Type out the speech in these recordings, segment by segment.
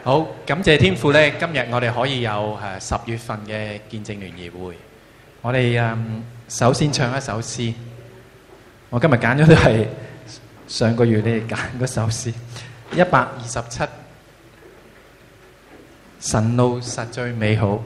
好，感謝天父咧，今日我哋可以有10月份嘅見證聯誼會。我哋首先唱一首詩。我今日揀咗都係上個月你哋揀嗰首詩，127。神路實在美好。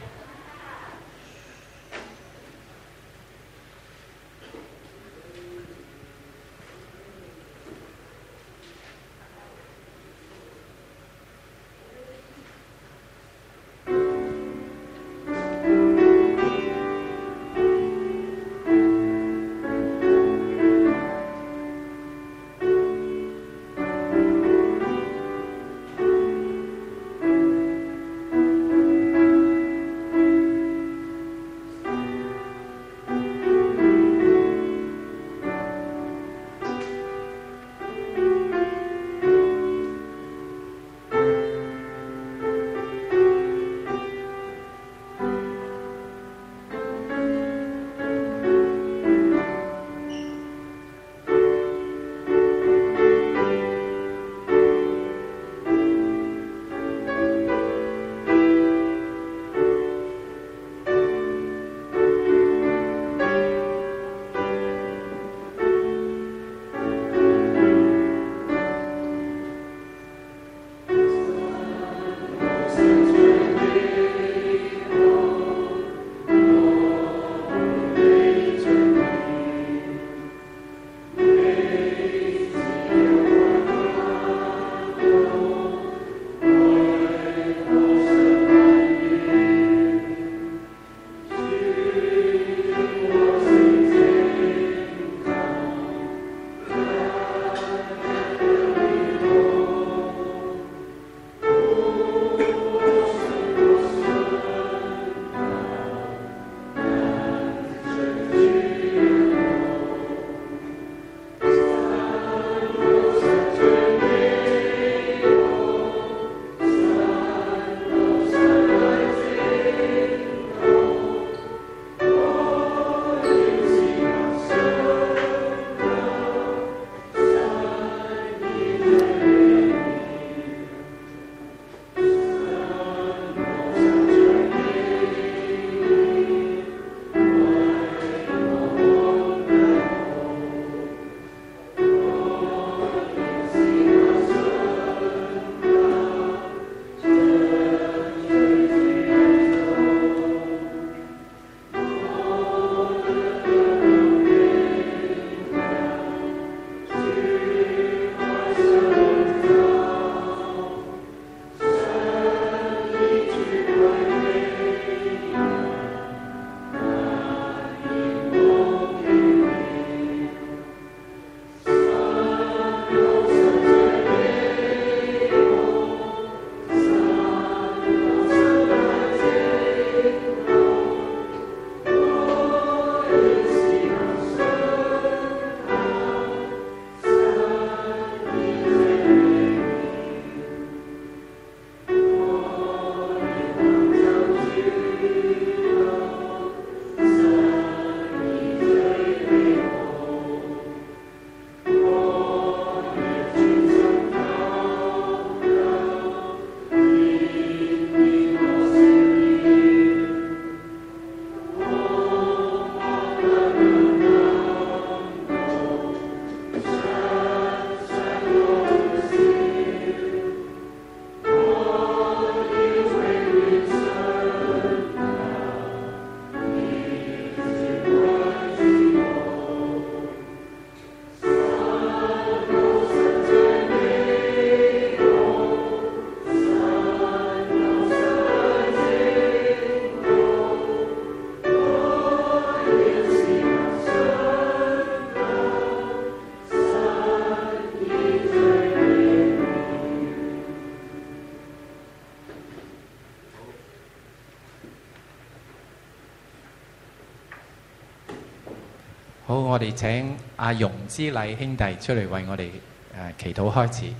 好，我哋請阿容之禮兄弟出嚟為我哋祈禱開始。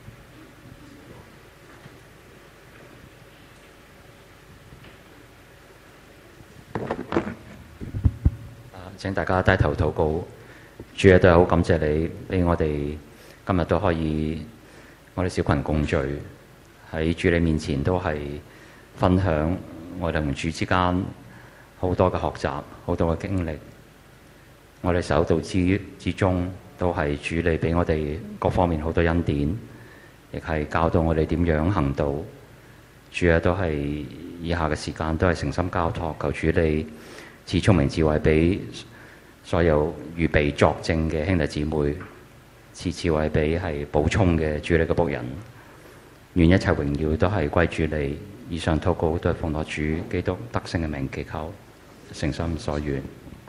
請大家低頭禱告。主啊，都係好感謝你，俾我哋今日都可以我哋小群共聚， 喺主你面前都係分享我哋同主之間好多嘅學習，好多嘅經歷。我哋守道之中，都係主你俾我哋各方面好多恩典，亦係教導我哋點樣行道。主啊，都係以下嘅時間都係誠心交託，求主你賜聰明智慧俾所有預備作證嘅兄弟姊妹，賜智慧俾係補充嘅主你嘅僕人。願一切榮耀都係歸主你。以上禱告都係奉我主基督得勝嘅名祈求，誠心所願。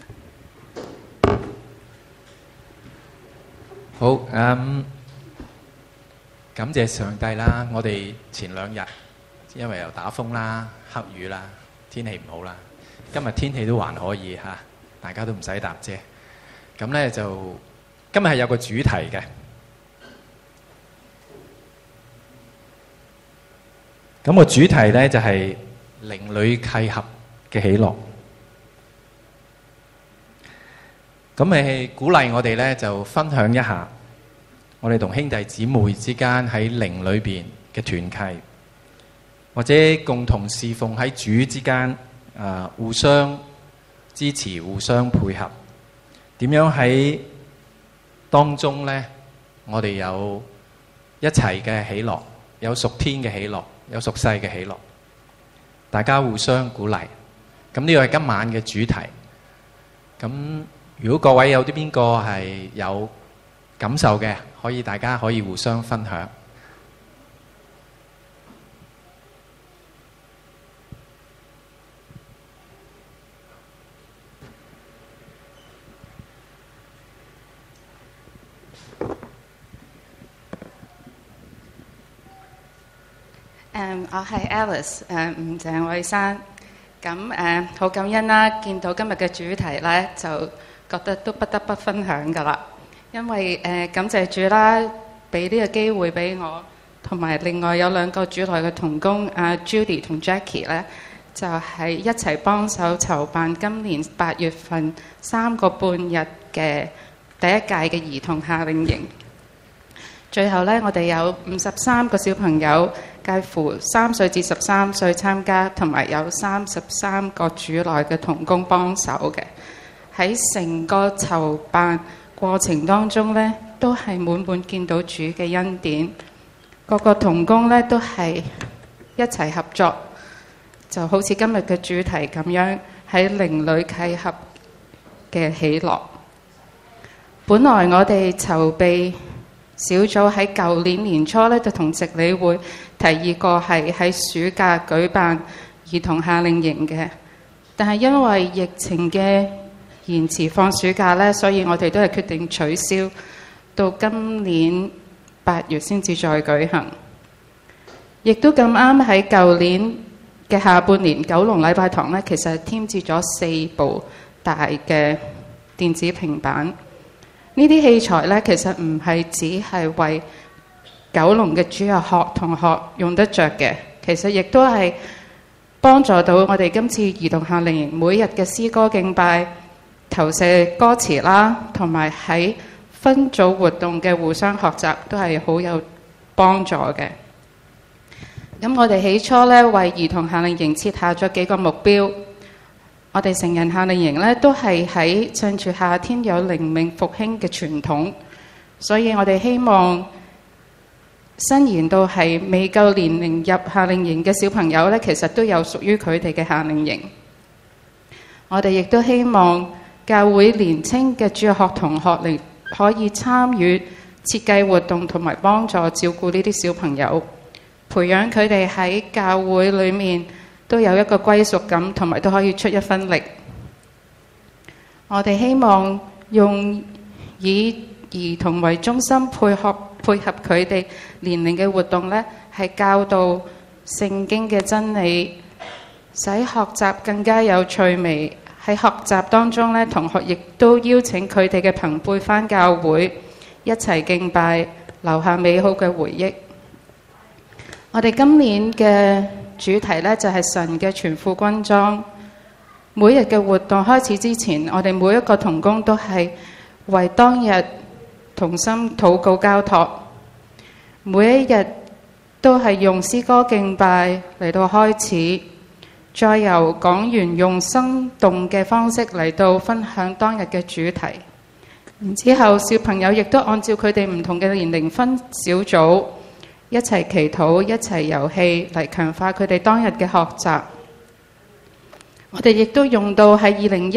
好，感謝上帝啦！我哋前2日因為又打風啦、黑雨啦、天氣唔好啦，今日天氣都還可以嚇，大家都唔使搭遮。咁呢就今日係有個主題嘅。咁個主題呢就係靈裏契合嘅喜樂。咁係鼓勵我哋呢就分享一下我哋同兄弟姊妹之間喺靈裏邊嘅團契，或者共同侍奉喺主之間，互相支持、互相配合，點樣喺當中呢，我哋有一齊嘅喜樂，有屬天嘅喜樂，有屬世嘅喜樂，大家互相鼓勵。咁呢個係今晚嘅主題。咁如果各位有啲邊個係有感受嘅，大家可以互相分享。 我係 Alice， 吳鄭偉珊。咁好感恩啦，見到今日嘅主題咧，就覺得都不得不分享噶啦。因為感謝主啦，俾呢個機會俾我，同埋另外有2個主內嘅同工Judy 同 Jackie 咧，就係一齊幫手籌辦今年8月份3個半日嘅第一屆嘅兒童夏令營。最後咧，我哋有53個小朋友，介乎3歲至13歲參加，同埋有33個主內嘅同工幫手嘅。喺成個籌辦過程當中咧，都係滿滿見到主嘅恩典。個個同工咧都係一齊合作，就好似今日嘅主題咁樣，喺靈裏契合嘅喜樂。本來我哋籌備小組喺舊年年初咧，就同值理會提議過係喺暑假舉辦兒童夏令營嘅，但係因為疫情嘅延遲放暑假咧，所以我哋都係決定取消，到今年8月先至再舉行。亦都咁啱喺舊年嘅下半年，九龍禮拜堂咧，其實係添置咗4部大嘅電子平板。呢啲器材咧，其實唔係只係為九龍嘅主日學同學用得着嘅，其實亦都係幫助到我哋今次兒童夏令營每日嘅詩歌敬拜、投射歌詞啦，同埋喺分組活動嘅互相學習，都係好有幫助嘅。咁我哋起初咧，為兒童夏令營設下咗幾個目標。我哋成人夏令營咧，都係喺趁住夏天有靈命復興嘅傳統，所以我哋希望伸延到係未夠年齡入夏令營嘅小朋友咧，其實都有屬於佢哋嘅夏令營。我哋亦都希望教會年青嘅主日學同學嚟可以參與設計活動，同埋幫助照顧呢啲小朋友，培養佢哋喺教會裏面都有一個歸屬感，同埋都可以出一分力。我哋希望用以兒童為中心，配合佢哋年齡嘅活動呢，係教導聖經嘅真理，使學習更加有趣味。喺學習當中呢，同學亦都邀請佢哋嘅朋輩返教會一齊敬拜，留下美好嘅回憶。我哋今年嘅主題呢，就係神嘅全副軍裝。每日嘅活動開始之前，我哋每一個同工都係為當日同心禱告交託。每一日都係用詩歌敬拜嚟到開始，再由講員用生動嘅方式嚟到分享當日嘅主題。然之後小朋友亦都按照佢哋唔同嘅年齡分小組，一齊祈禱，一齊遊戲嚟強化佢哋當日嘅學習。我哋亦都用到喺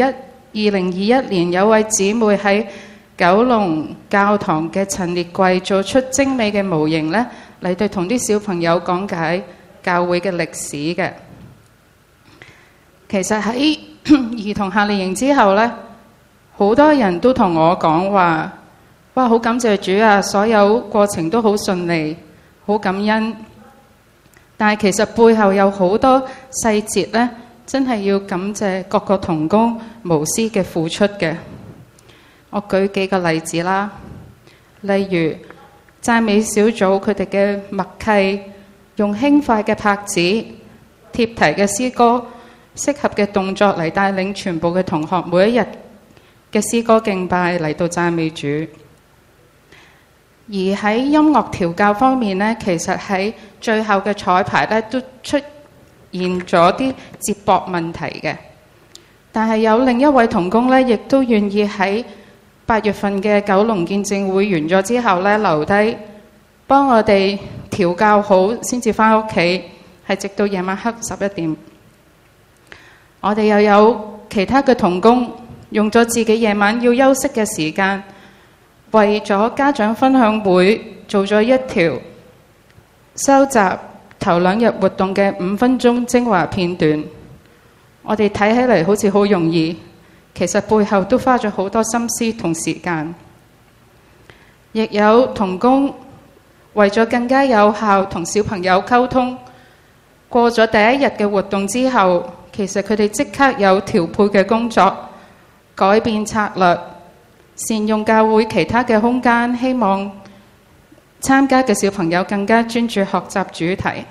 2021年有位姊妹喺九龍教堂嘅陳列櫃做出精美嘅模型呢，嚟對同啲小朋友講解教會嘅歷史嘅。其實喺兒童夏令營之後呢，好多人都同我講話，哇，好感謝主啊，所有過程都好順利，好感恩。但係其實背後有好多細節呢，真係要感謝各個同工無私嘅付出嘅。我舉幾個例子啦，例如讚美小組佢哋嘅默契，用輕快嘅拍子、貼題嘅詩歌、適合嘅動作嚟帶領全部嘅同學每一日嘅詩歌敬拜嚟到讚美主。而喺音樂調教方面呢，其實喺最後嘅彩排呢都出現咗啲接駁問題嘅，但係有另一位同工呢，亦都願意喺8月份嘅九龍見證會完咗之後呢，留低幫我哋調教好先至返屋企，係直到夜晚黑11點。我哋又有其他嘅同工用咗自己夜晚要休息嘅時間，為咗家長分享會做咗一條收集頭2日活動嘅5分鐘精華片段。我哋睇起嚟好似好容易，其實背後都花咗好多心思同時間。亦有同工為咗更加有效同小朋友溝通，過咗第1日嘅活動之後，其實佢哋即刻有調配嘅工作，改變策略，善用教會其他嘅空間，希望參加嘅小朋友更加專注學習主題。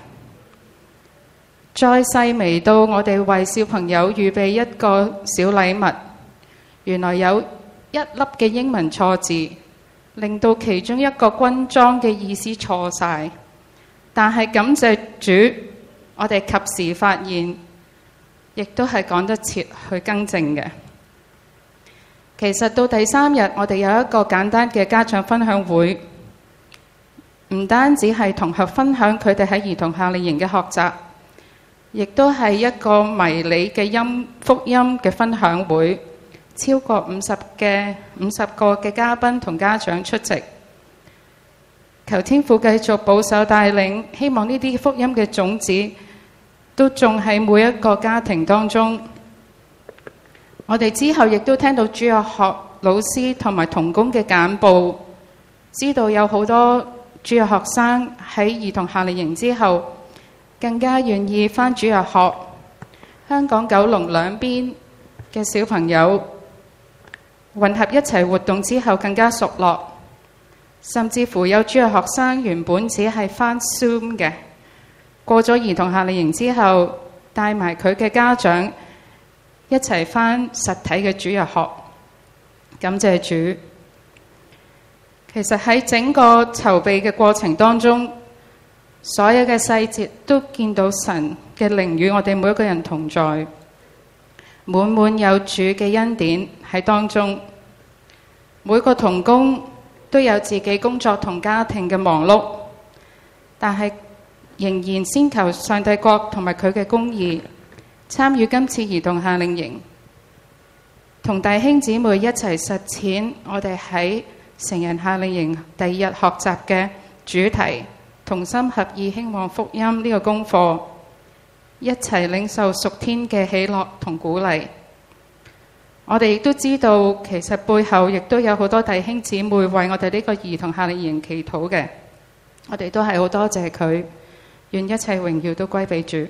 再細微到我哋為小朋友預備一個小禮物，原來有1粒嘅英文錯字，令到其中一個軍裝嘅意思錯晒。但係感謝主，我哋及時發現，亦都係趕得切去更正嘅。其實到第3日，我哋有一個簡單嘅家長分享會，唔單止係同學分享佢哋喺兒童夏令營嘅學習，亦都係一個迷你嘅福音嘅分享會，超過50個嘅嘉賓同家長出席。求天父繼續保守帶領，希望呢啲福音嘅種子都種喺每一個家庭當中。我哋之後亦都聽到主日學老師同埋同工嘅簡報，知道有好多主日學生喺兒童夏令營之後更加願意返主日學。香港九龍兩邊嘅小朋友混合一齊活動之後更加熟絡，甚至乎有主日學生原本只係返 Zoom 嘅，過咗兒童夏令營之後帶埋佢嘅家長一齊返實體嘅主日學。感謝主。其實喺整個籌備嘅過程當中，所有嘅細節都見到神嘅靈與我哋每一個人同在，滿滿有主嘅恩典喺當中。每個同工都有自己工作同家庭嘅忙碌，但係仍然先求上帝國同埋佢嘅公義，參與今次兒童夏令營，同弟兄姊妹一齊實踐我哋喺成人夏令營第2日學習嘅主題，同心合意興旺福音呢個功課，一齊領受屬天嘅喜樂同鼓勵。我哋亦都知道，其實背後亦都有好多弟兄姊妹為我哋呢個兒童夏令營祈禱嘅，我哋都係好多謝佢，願一切榮耀都歸俾主。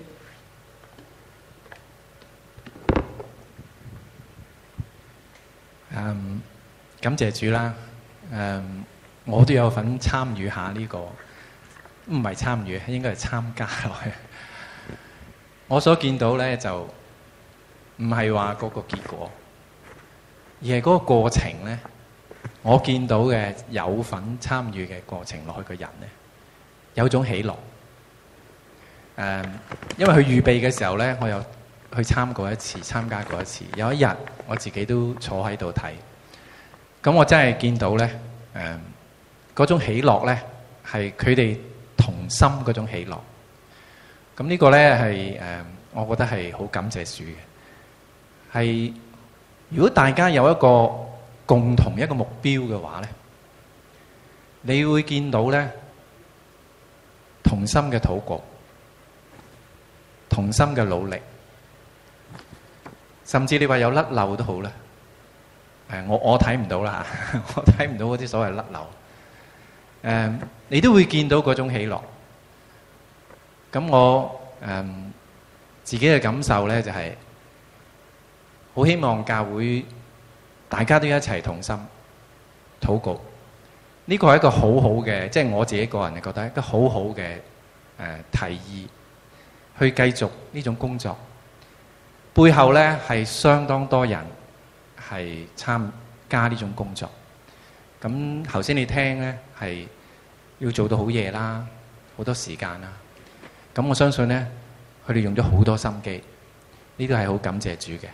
感謝主啦。我都有份參與下呢個，唔係參與，應該係參加落去。我所見到呢，就唔係話嗰個結果，而係嗰個過程呢。我見到嘅有份參與嘅過程落去嘅人呢，有種喜樂， 因為佢預備嘅時候呢，我又去參加過一次。有一日我自己都坐喺度睇，咁我真係見到呢，嗰種喜樂呢，係佢哋同心嗰種喜樂。咁呢個呢，係我覺得係好感謝主嘅。係如果大家有一個共同一個目標嘅話呢，你會見到呢，同心嘅禱告，同心嘅努力，甚至你話有甩漏都好啦。我睇唔到啦嚇，我睇唔到嗰啲所謂甩漏。你都會見到嗰種喜樂。咁我自己嘅感受呢，就係好希望教會大家都一齊同心禱告。呢個係一個好好嘅，即係我自己個人覺得一個好好嘅提議，去繼續呢種工作。背後呢，係相當多人係參加呢種工作。咁頭先你聽呢，係要做到好夜啦，好多時間啦。咁我相信呢，佢哋用咗好多心機，呢個係好感謝主嘅。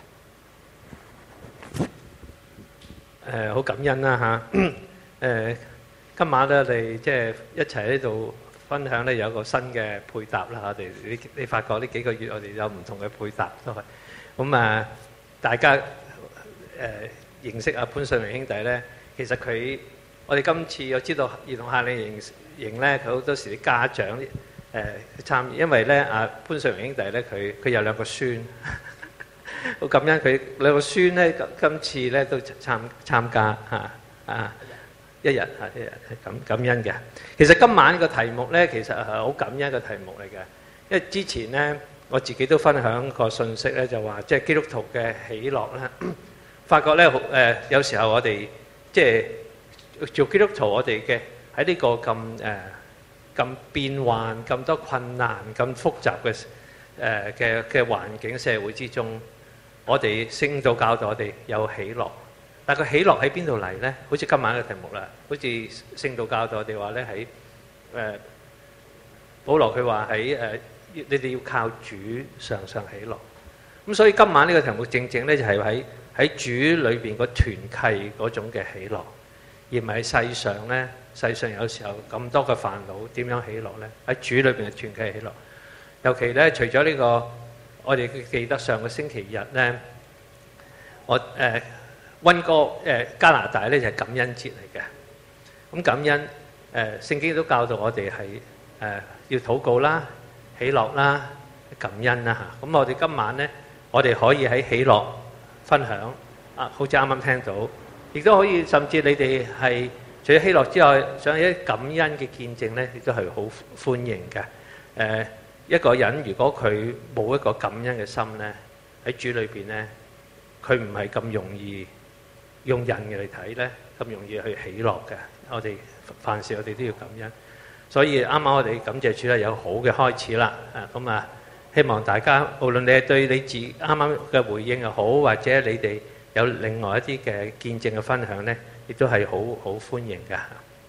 好感恩啦嚇。今晚咧，我哋即係一齊喺度分享咧，有一個新嘅配搭啦。我哋你發覺呢幾個月我哋有唔同嘅配搭都係。咁大家認識阿潘信榮兄弟咧，其實我哋今次我知道兒童夏令營咧，佢好多時啲家長參與，因為咧阿潘信榮兄弟咧，佢有兩個孫，好感恩佢兩個孫咧，今次咧都參加一日係感恩嘅。其實今晚呢個題目咧，其實係好感恩嘅題目嚟嘅，因為之前咧我自己都分享個信息咧，就話即係基督徒嘅喜樂咧，發覺咧有時候我哋即係做基督徒，我哋嘅喺呢個咁變幻、咁多困難、咁複雜嘅環境社會之中，我哋聖道教導我哋有喜樂。但係個喜樂喺邊度嚟呢？好似今晚嘅題目啦，好似聖道教導我哋話咧，喺保羅佢話喺你哋要靠主常常喜樂。咁所以今晚呢個題目正正咧就係喺主裏邊個團契嗰種嘅喜樂，而唔係世上咧。世上有時候咁多嘅煩惱，點樣喜樂呢？喺主裏邊嘅團契喜樂。尤其咧，除咗呢個，我哋記得上個星期日咧，我溫哥加拿大咧就係感恩節嚟嘅。咁感恩聖經都教導我哋係要禱告啦、喜樂啦、感恩啦嚇。咁我哋今晚咧，我哋可以喺喜樂分享好似啱啱聽到，亦都可以甚至你哋係除咗喜樂之外，想有啲感恩嘅見證咧，亦都係好歡迎嘅。一個人如果佢冇一個感恩嘅心咧，喺主裏邊咧，佢唔係咁容易用人嘅嚟睇咧，咁容易去喜樂嘅。我哋凡事我哋都要感恩，所以啱啱我哋感謝主咧，有好嘅開始啦。咁希望大家無論你係對你自己啱啱嘅回應又好，或者你哋有另外一啲嘅見證嘅分享咧，亦都係好歡迎嘅。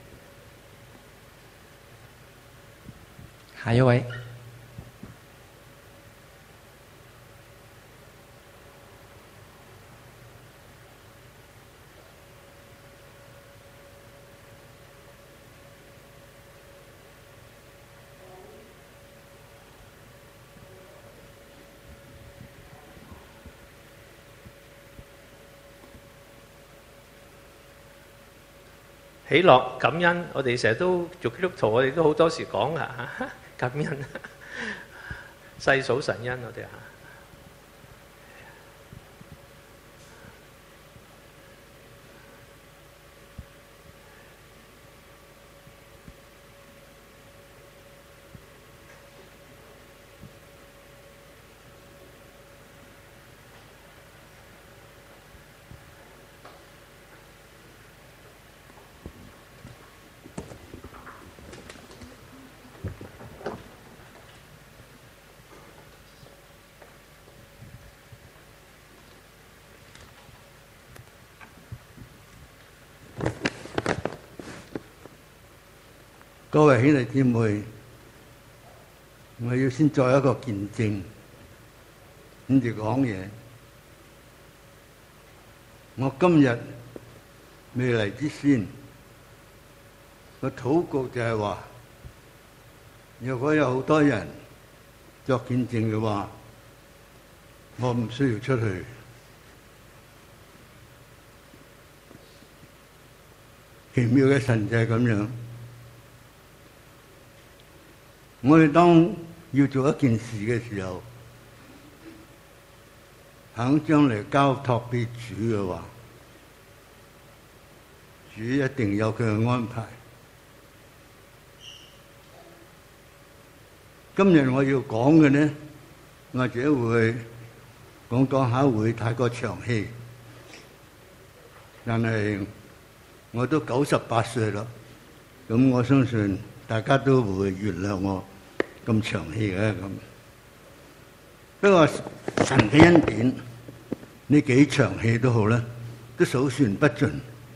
下一位。 喜樂感恩，我哋成日都做基督徒，我哋都好多時講噶感恩，細數神恩，我哋各位兄弟姊妹， 我要先作一個見證，跟住講嘢。我今日未嚟之先，個禱告就係話，如果有好多人作見證嘅話，我唔需要出去。奇妙嘅神就係咁樣。我哋當要做一件事嘅時候，肯將嚟交託俾主嘅話，主一定有佢嘅安排。今日我要講嘅呢，或者會講下會太過長氣，但係我都98歲啦，咁我相信大家都會原諒我咁長氣嘅咁。不過神嘅恩典，呢幾長氣都好啦，都數算不盡。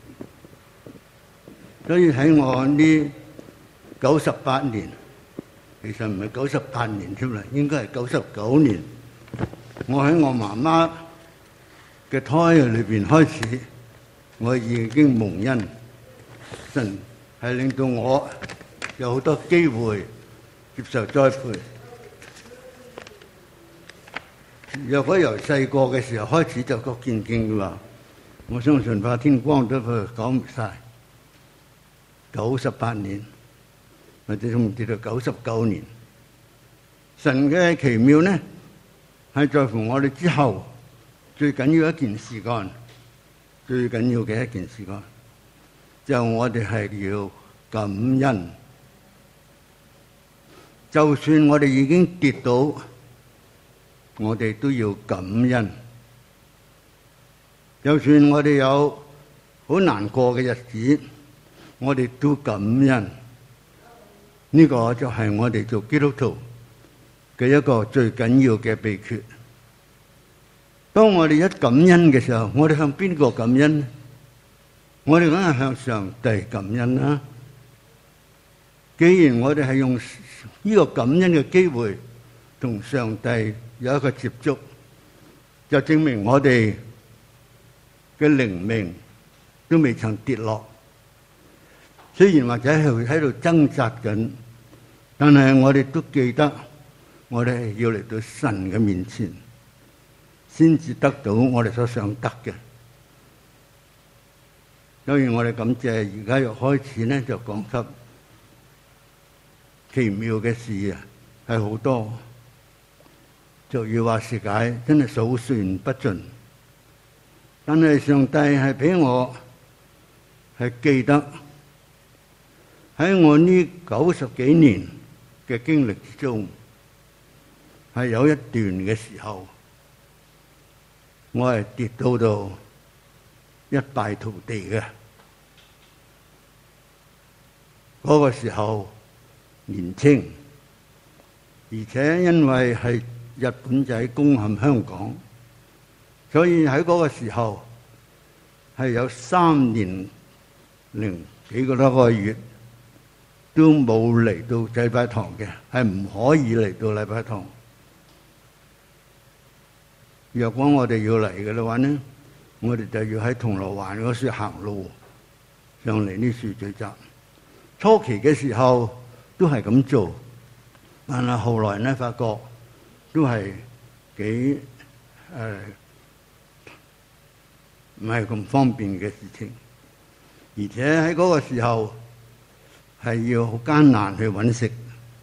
所以喺我呢98年，其實唔係98年添啦，應該係99年。我喺我媽媽嘅胎裏邊開始，我已經蒙恩，神係令到我有好多機會接受栽培。若果由細個嘅時候開始就作見證嘅話，我相信怕天光都講唔晒。98年，或者仲跌到99年，神嘅奇妙呢，係在乎我哋之後最緊要一件事幹，最緊要嘅一件事幹，就我哋係要感恩。就算我哋已經跌倒，我哋都要感恩。就算我哋有好難過嘅日子，我哋都感恩。呢個就係我哋做基督徒嘅一個最緊要嘅秘訣。當我哋一感恩嘅時候，我哋向邊個感恩？我哋梗係向上帝感恩啦。既然我哋係用呢個感恩嘅機會同上帝有一個接觸，就證明我哋嘅靈命都未曾跌落。雖然或者係喺度掙扎緊，但係我哋都記得，我哋係要嚟到神嘅面前，先至得到我哋所想得嘅。所以我哋感謝，而家又開始呢，就講給奇妙嘅事啊，係好多，俗語話説解，真係數算不盡。但係上帝係俾我係記得，喺我呢90幾年嘅經歷之中，係有一段嘅時候，我係跌到一敗塗地嘅。嗰個時候年青，而且因為係日本仔攻陷香港，所以喺嗰個時候係有3年零幾個多個月都冇嚟到禮拜堂嘅，係唔可以嚟到禮拜堂。若果我哋要嚟嘅話呢，我哋就要喺銅鑼灣嗰處行路上嚟呢處聚集。初期嘅時候都係咁做，但係後來呢，發覺都係幾唔係咁方便嘅事情，而且喺嗰個時候係要好艱難去揾食，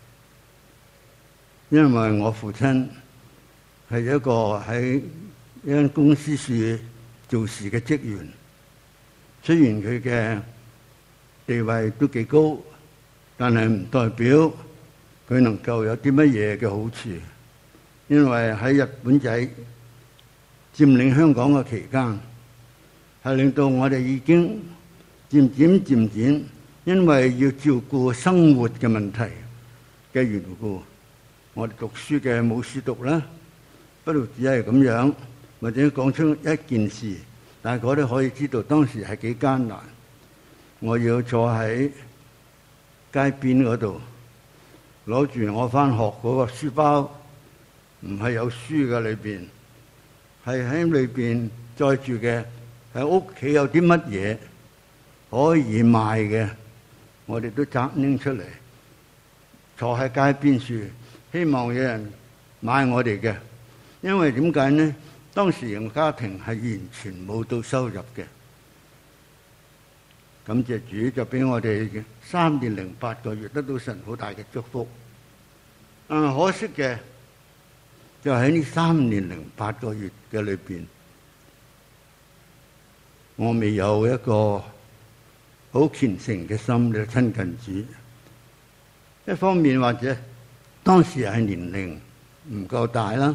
因為我父親係一個喺一間公司處做事嘅職員，雖然佢嘅地位都幾高，但係唔代表佢能夠有啲乜嘢嘅好處，因為喺日本仔佔領香港嘅期間，係令到我哋已經漸漸，因為要照顧生活嘅問題嘅緣故，我哋讀書嘅冇書讀啦，不如只係咁樣，或者講出一件事，但係我哋可以知道當時係幾艱難。我要坐喺街邊嗰度， 攞住我返學嗰個書包，唔係有書嘅裏邊，係喺裏邊載住嘅喺屋企有啲乜嘢可以賣嘅，我哋都摘拎出嚟，坐喺街邊處，希望有人買我哋嘅。因為點解呢？當時嘅家庭係完全冇到收入嘅。感謝主就俾我哋3年零8個月得到神好大嘅祝福。但係可惜嘅就喺呢3年零8個月嘅裏邊，我未有一個好虔誠嘅心嚟親近主。一方面或者當時係年齡唔夠大啦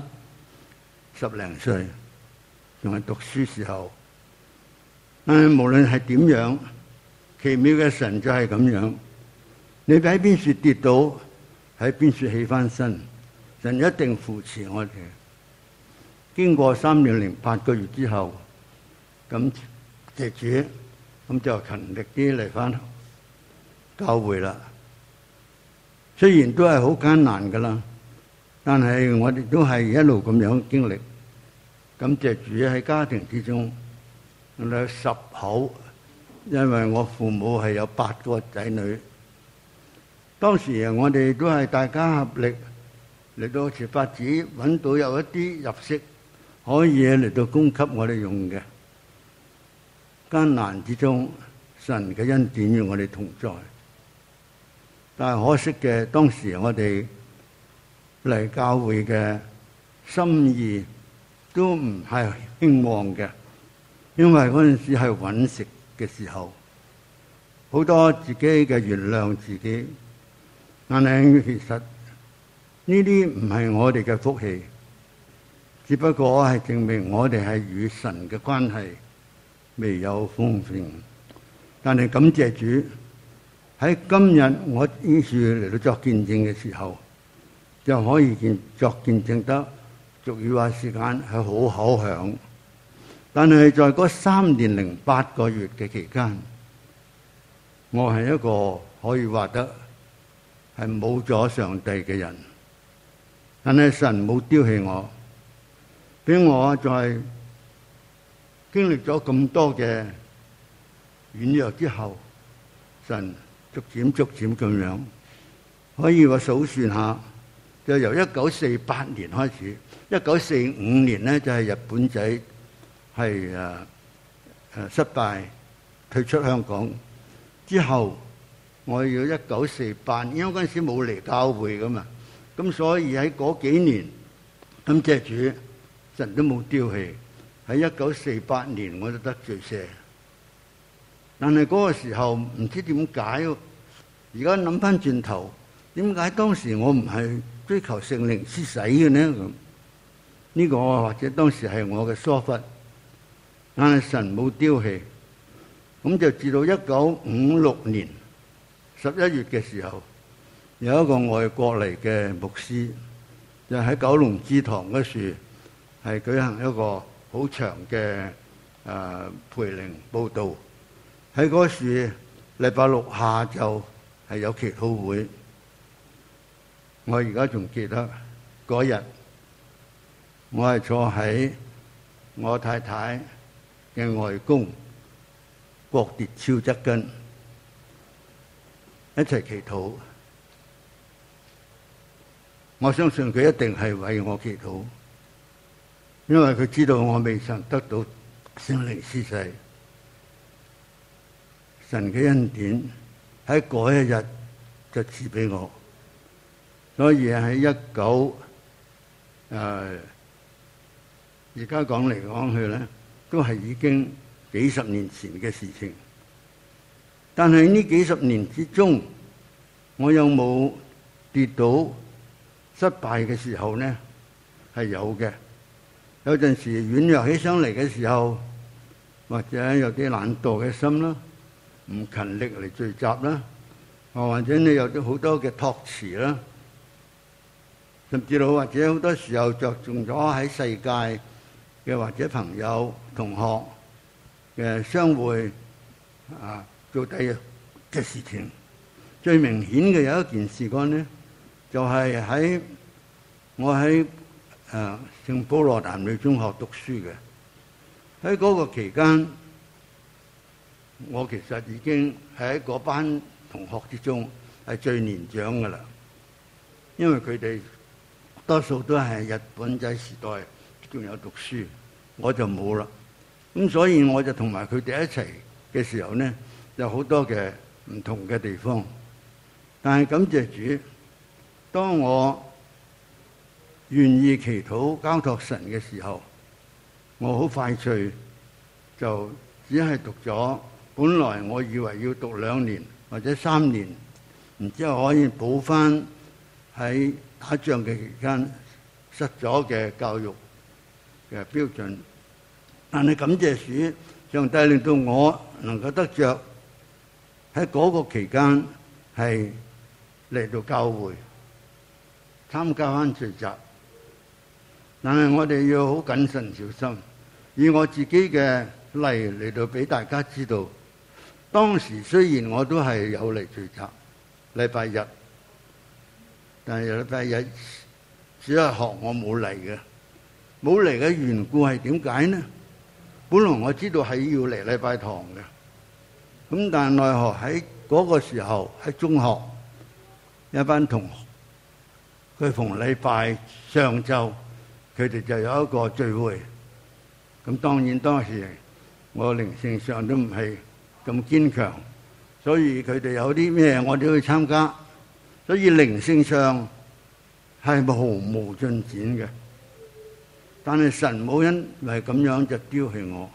，10零歲，仲係讀書時候。但係無論係點樣，奇妙嘅神就係咁樣，你喺邊處跌倒，喺邊處起翻身，神一定扶持我哋。經過3年零8個月之後，咁謝主，咁就勤力啲嚟翻教會啦。雖然都係好艱難噶啦，但係我哋都係一路咁樣經歷。咁謝主喺家庭之中，我哋有10口。因為我父母係有8個仔女，當時我哋都係大家合力嚟到設法子揾到有一啲入息可以嚟到供給我哋用嘅。艱難之中，神嘅恩典與我哋同在。但係可惜嘅，當時我哋嚟教會嘅心意都唔係興旺嘅，因為嗰陣時係揾食嘅時候，好多自己嘅原諒自己，但係其實呢啲唔係我哋嘅福氣，只不過係證明我哋係與神嘅關係未有豐盛。但係感謝主，喺今日我呢處嚟到作見證嘅時候，就可以作見證得俗語話時間係好口響。但係在嗰3年零8個月嘅期間，我係一個可以話得係冇咗上帝嘅人。但係神冇丟棄我，俾我在經歷咗咁多嘅軟弱之後，神逐漸咁樣，可以話數算下，就由1948年開始，1945年呢就係日本仔係失敗退出香港之後，我要1948，因為嗰陣時冇嚟教會噶嘛，咁所以喺嗰幾年，咁謝主神都冇丟棄。喺1948年我就得罪赦，但係嗰個時候唔知點解，而家諗翻轉頭，點解當時我唔係追求聖靈施洗嘅呢？咁呢個或者當時係我嘅疏忽。但係神冇丟棄，咁就至到1956年11月嘅時候，有一個外國嚟嘅牧師，就喺九龍之堂嗰處係舉行一個好長嘅培靈佈道。喺嗰處禮拜6下晝係有祈禱會，我而家仲記得嗰日，我係坐喺我太太嘅外公郭跌超側跟一齊祈禱。我相信佢一定係為我祈禱，因為佢知道我未曾得到聖靈施洗。神嘅恩典喺嗰一日就賜俾我，所以喺而家講嚟講去咧，都係已經幾十年前嘅事情。但係呢幾十年之中，我有冇跌倒失敗嘅時候呢？係有嘅。有陣時軟弱起上嚟嘅時候，或者有啲懶惰嘅心啦，唔勤力嚟聚集啦，或者你有啲好多嘅託詞啦，甚至到或者好多時候着重咗喺世界嘅或者朋友同學嘅相會做第二嘅事情。最明顯嘅有一件事幹呢， 就係我喺聖保羅男女中學讀書嘅。喺嗰個期間，我其實已經喺嗰班同學之中係最年長㗎啦，因為佢哋多數都係日本仔時代仲有讀書，我就冇啦。咁所以我就同埋佢哋一齊嘅時候呢，有好多嘅唔同嘅地方。但係感謝主，當我願意祈禱交託神嘅時候，我好快脆就只係讀咗本來我以為要讀2年或者3年，然之後可以補翻喺打仗嘅期間失咗嘅教育嘅標準。但係感謝主，上帝令到我能夠得着喺嗰個期間係嚟到教會參加翻聚集。但係我哋要好謹慎小心，以我自己嘅例嚟到俾大家知道。當時雖然我都係有嚟聚集禮拜日，但係禮拜日主日學我冇嚟嘅。冇嚟嘅緣故係點解呢？本來我知道係要嚟禮拜堂嘅，咁但係奈何喺嗰個時候喺中學一班同學，佢逢禮拜上晝佢哋就有一個聚會。咁當然當時我靈性上都唔係咁堅強，所以佢哋有啲咩我都要參加，所以靈性上係毫無進展嘅。但係神冇因為咁樣就丟棄我，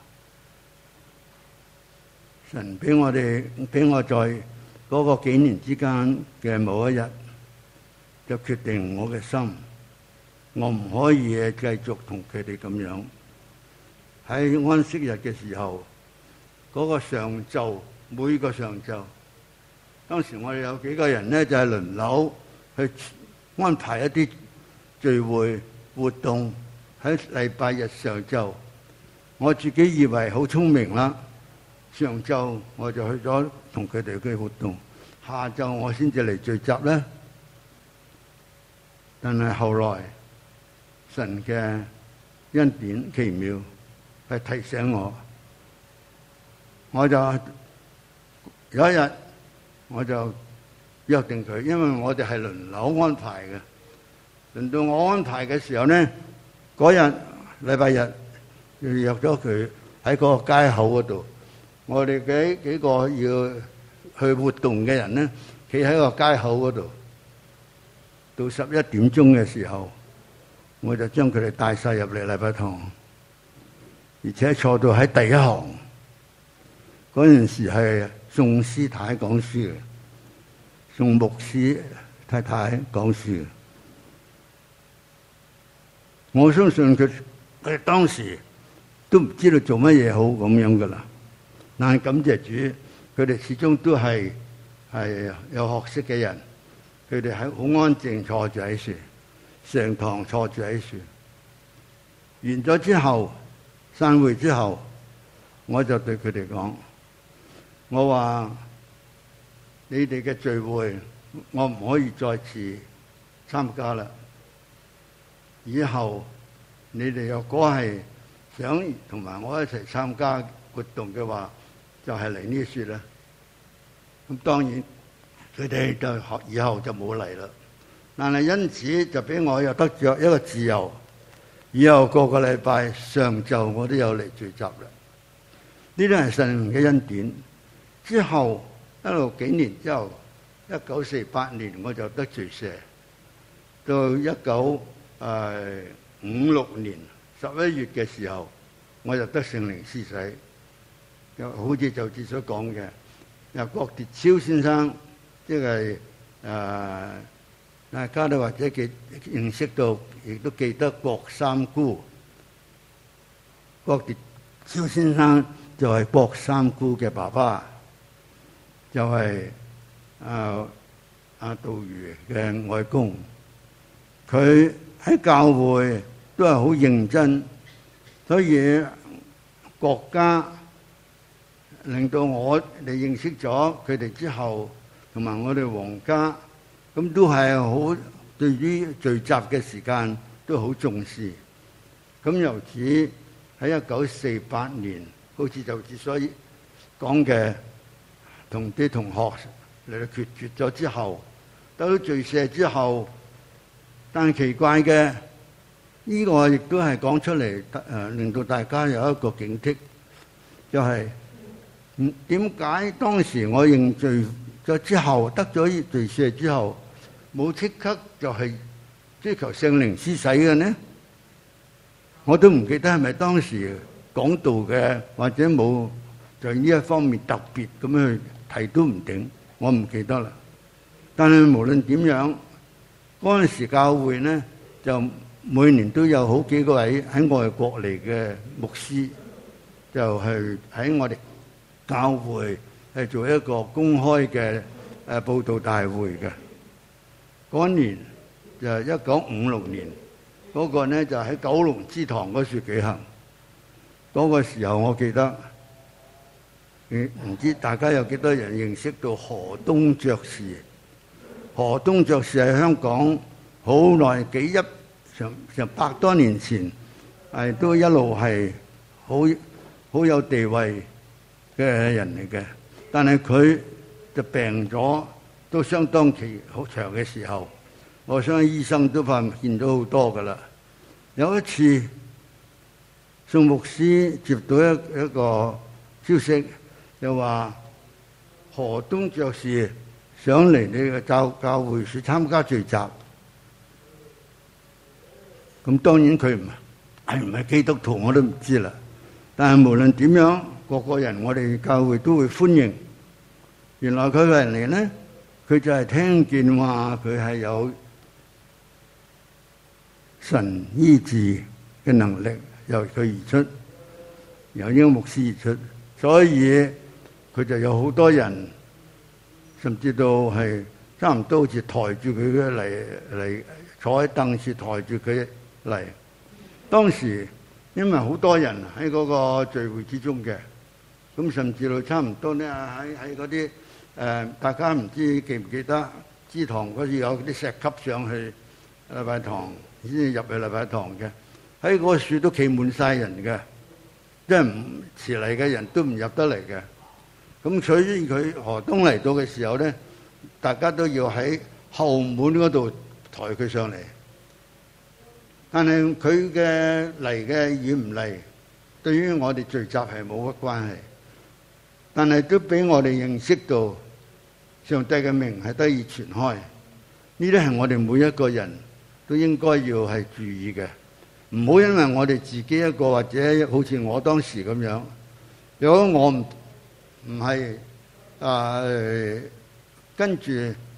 神俾我在嗰個幾年之間嘅某一日，就決定我嘅心，我唔可以繼續同佢哋咁樣。喺安息日嘅時候，嗰個上晝，每個上晝，當時我哋有幾個人呢，就係輪流去安排一啲聚會活動。喺禮拜日上晝，我自己以為好聰明啦。上晝我就去咗同佢哋嘅活動，下晝我先至嚟聚集咧。但係後來神嘅恩典奇妙係提醒我，我就有一日我就約定佢，因為我哋係輪流安排嘅。輪到我安排嘅時候呢，嗰日禮拜日就約咗佢喺嗰個街口嗰度。我哋幾個要去活動嘅人呢，企喺個街口嗰度。到11點鐘嘅時候，我就將佢哋帶晒入嚟禮拜堂，而且坐到喺第一行。嗰陣時係宋師太講書嘅，宋牧師太太講書嘅。我相信佢哋當時都唔知道做乜嘢好咁樣噶啦。但係感謝主，佢哋始終都係有學識嘅人。佢哋喺好安靜坐住喺樹，成堂坐住喺樹。完咗之後，散會之後，我就對佢哋講：我話你哋嘅聚會，我唔可以再次參加啦。以後你哋若果係想同埋我一齊參加活動嘅話，就係嚟呢樹啦。咁當然佢哋就以後就冇嚟啦。但係因此就俾我又得着一個自由，以後個個禮拜上晝我都有嚟聚集啦。呢啲係神嘅恩典。之後一路幾年之後，1948年我就得罪蛇，到1956年11月嘅時候，我就得聖靈施洗。好似就至所講嘅，由郭鐵超先生，即係大家都或者認識到，亦都記得郭三姑。郭鐵超先生就係郭三姑嘅爸爸，就係阿杜如嘅外公。佢喺教會都係好認真，所以國家令到我哋認識咗佢哋之後，同埋我哋皇家，咁都係好對於聚集嘅時間都好重視。咁由此喺1948年，好似就之所以講嘅，同啲同學嚟到決絕咗之後，得到罪赦之後，但係奇怪嘅，呢個亦都係講出嚟，令到大家有一個警惕，就係點解當時我認罪咗之後，得咗罪赦之後，冇即刻就係追求聖靈施洗嘅呢？我都唔記得係咪當時講道嘅，或者冇在呢一方面特別咁樣去提都唔定，我唔記得啦。但係無論點樣，嗰陣時教會呢，就每年都有好幾個位喺外國嚟嘅牧師，就係喺我哋教會係做一個公開嘅佈道大會嘅。嗰年就係1956年，嗰個呢就喺九龍之堂嗰處舉行。嗰個時候我記得，唔知大家有幾多人認識到何東爵士？何東爵士係香港好耐成100多年前，都一路係好有地位嘅人嚟嘅。但係佢就病咗，都相當好長嘅時候。我相信醫生都見到好多噶啦。有一次，宋牧師接到一個消息，就話何東爵士想嚟你嘅教會去參加聚集。咁當然佢係唔係基督徒我都唔知啦。但係無論點樣，個人我哋教會都會歡迎。原來佢嚟呢，佢就係聽見話佢係有神醫治嘅能力，由佢而出，由呢個牧師而出，所以佢就有好多人，甚至到係差唔多好似抬住佢嘅嚟坐喺凳處抬住佢嚟。當時因為好多人喺嗰個聚會之中嘅，咁甚至到差唔多呢喺嗰啲大家唔知記唔記得支堂嗰時有啲石級上去禮拜堂，先至入去禮拜堂嘅，喺嗰個樹都企滿晒人嘅，即係唔遲嚟嘅人都唔入得嚟嘅。咁所以佢何東嚟到嘅時候咧，大家都要喺後門嗰度抬佢上嚟。但係佢嘅嚟嘅與唔嚟，對於我哋聚集係冇乜關係。但係都俾我哋認識到上帝嘅名係得以傳開。呢啲係我哋每一個人都應該要係注意嘅，唔好因為我哋自己一個或者好似我當時咁樣，如果我唔係跟住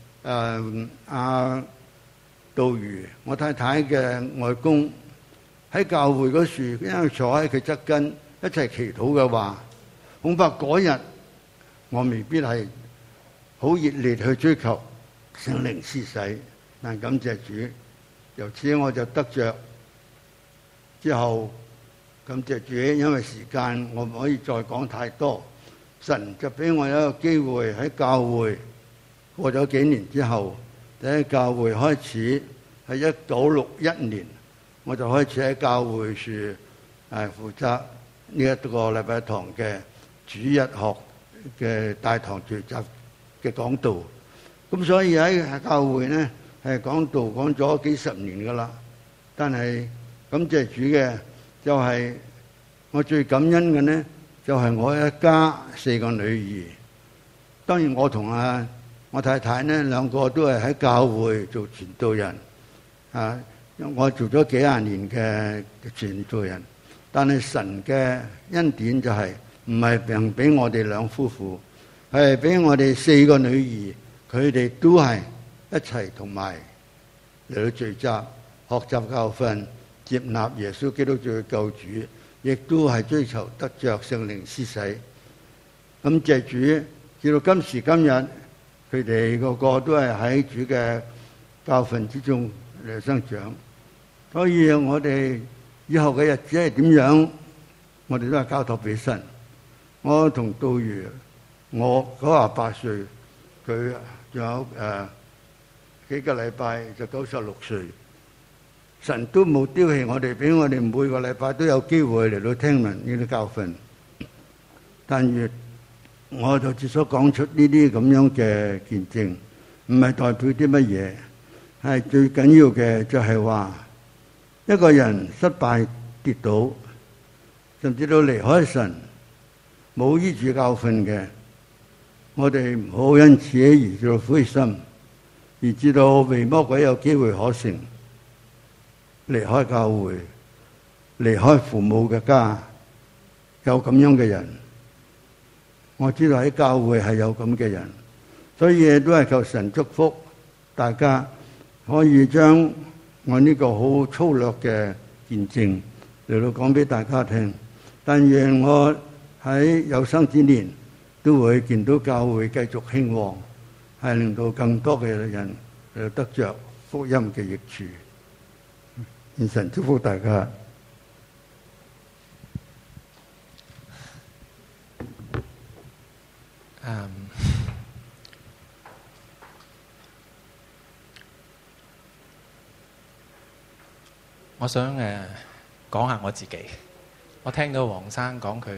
道如我太太嘅外公喺教會嗰處，因為坐喺佢側跟一齊祈禱嘅話，恐怕嗰日我未必係好熱烈去追求聖靈施洗。但感謝主，由此我就得着之後，感謝主，因為時間我唔可以再講太多。神就俾我有一個機會喺教會過咗幾年之後，喺教會開始喺1961年，我就開始喺教會處負責呢一個禮拜堂嘅主日學嘅大堂聚集嘅講道。咁所以喺教會呢係講道講咗幾十年噶啦。但係感謝主嘅就係我最感恩嘅呢，就係我一家4個女兒。當然我同我太太呢兩個都係喺教會做傳道人我做咗幾廿年嘅傳道人。但係神嘅恩典就係唔係俾我哋兩夫婦，係俾我哋4個女兒，佢哋都係一齊同埋嚟到聚集，學習教訓，接納耶穌基督做嘅救主，亦都係追求得着聖靈施洗。咁謝主，至到今時今日，佢哋個個都係喺主嘅教訓之中嚟生長。所以我哋以後嘅日子係點樣，我哋都係交託俾神。我同道如，我98歲，佢仲有幾個禮拜就96歲。神都冇丟棄我哋，俾我哋每個禮拜都有機會嚟到聽聞呢啲教訓。但願我就只所講出呢啲咁樣嘅見證，唔係代表啲乜嘢，係最緊要嘅就係話一個人失敗跌倒，甚至到離開神，冇依住教訓嘅，我哋唔好因此而做灰心，而知道被魔鬼有機會可乘，離開教會，離開父母嘅家，有咁樣嘅人。我知道喺教會係有咁嘅人，所以都係求神祝福大家，可以將我呢個好粗略嘅見證嚟到講俾大家聽。但願我喺有生之年都會見到教會繼續興旺，係令到更多嘅人得着福音嘅益處。願神祝福大家。 我想講下我自己。我聽到黃生講佢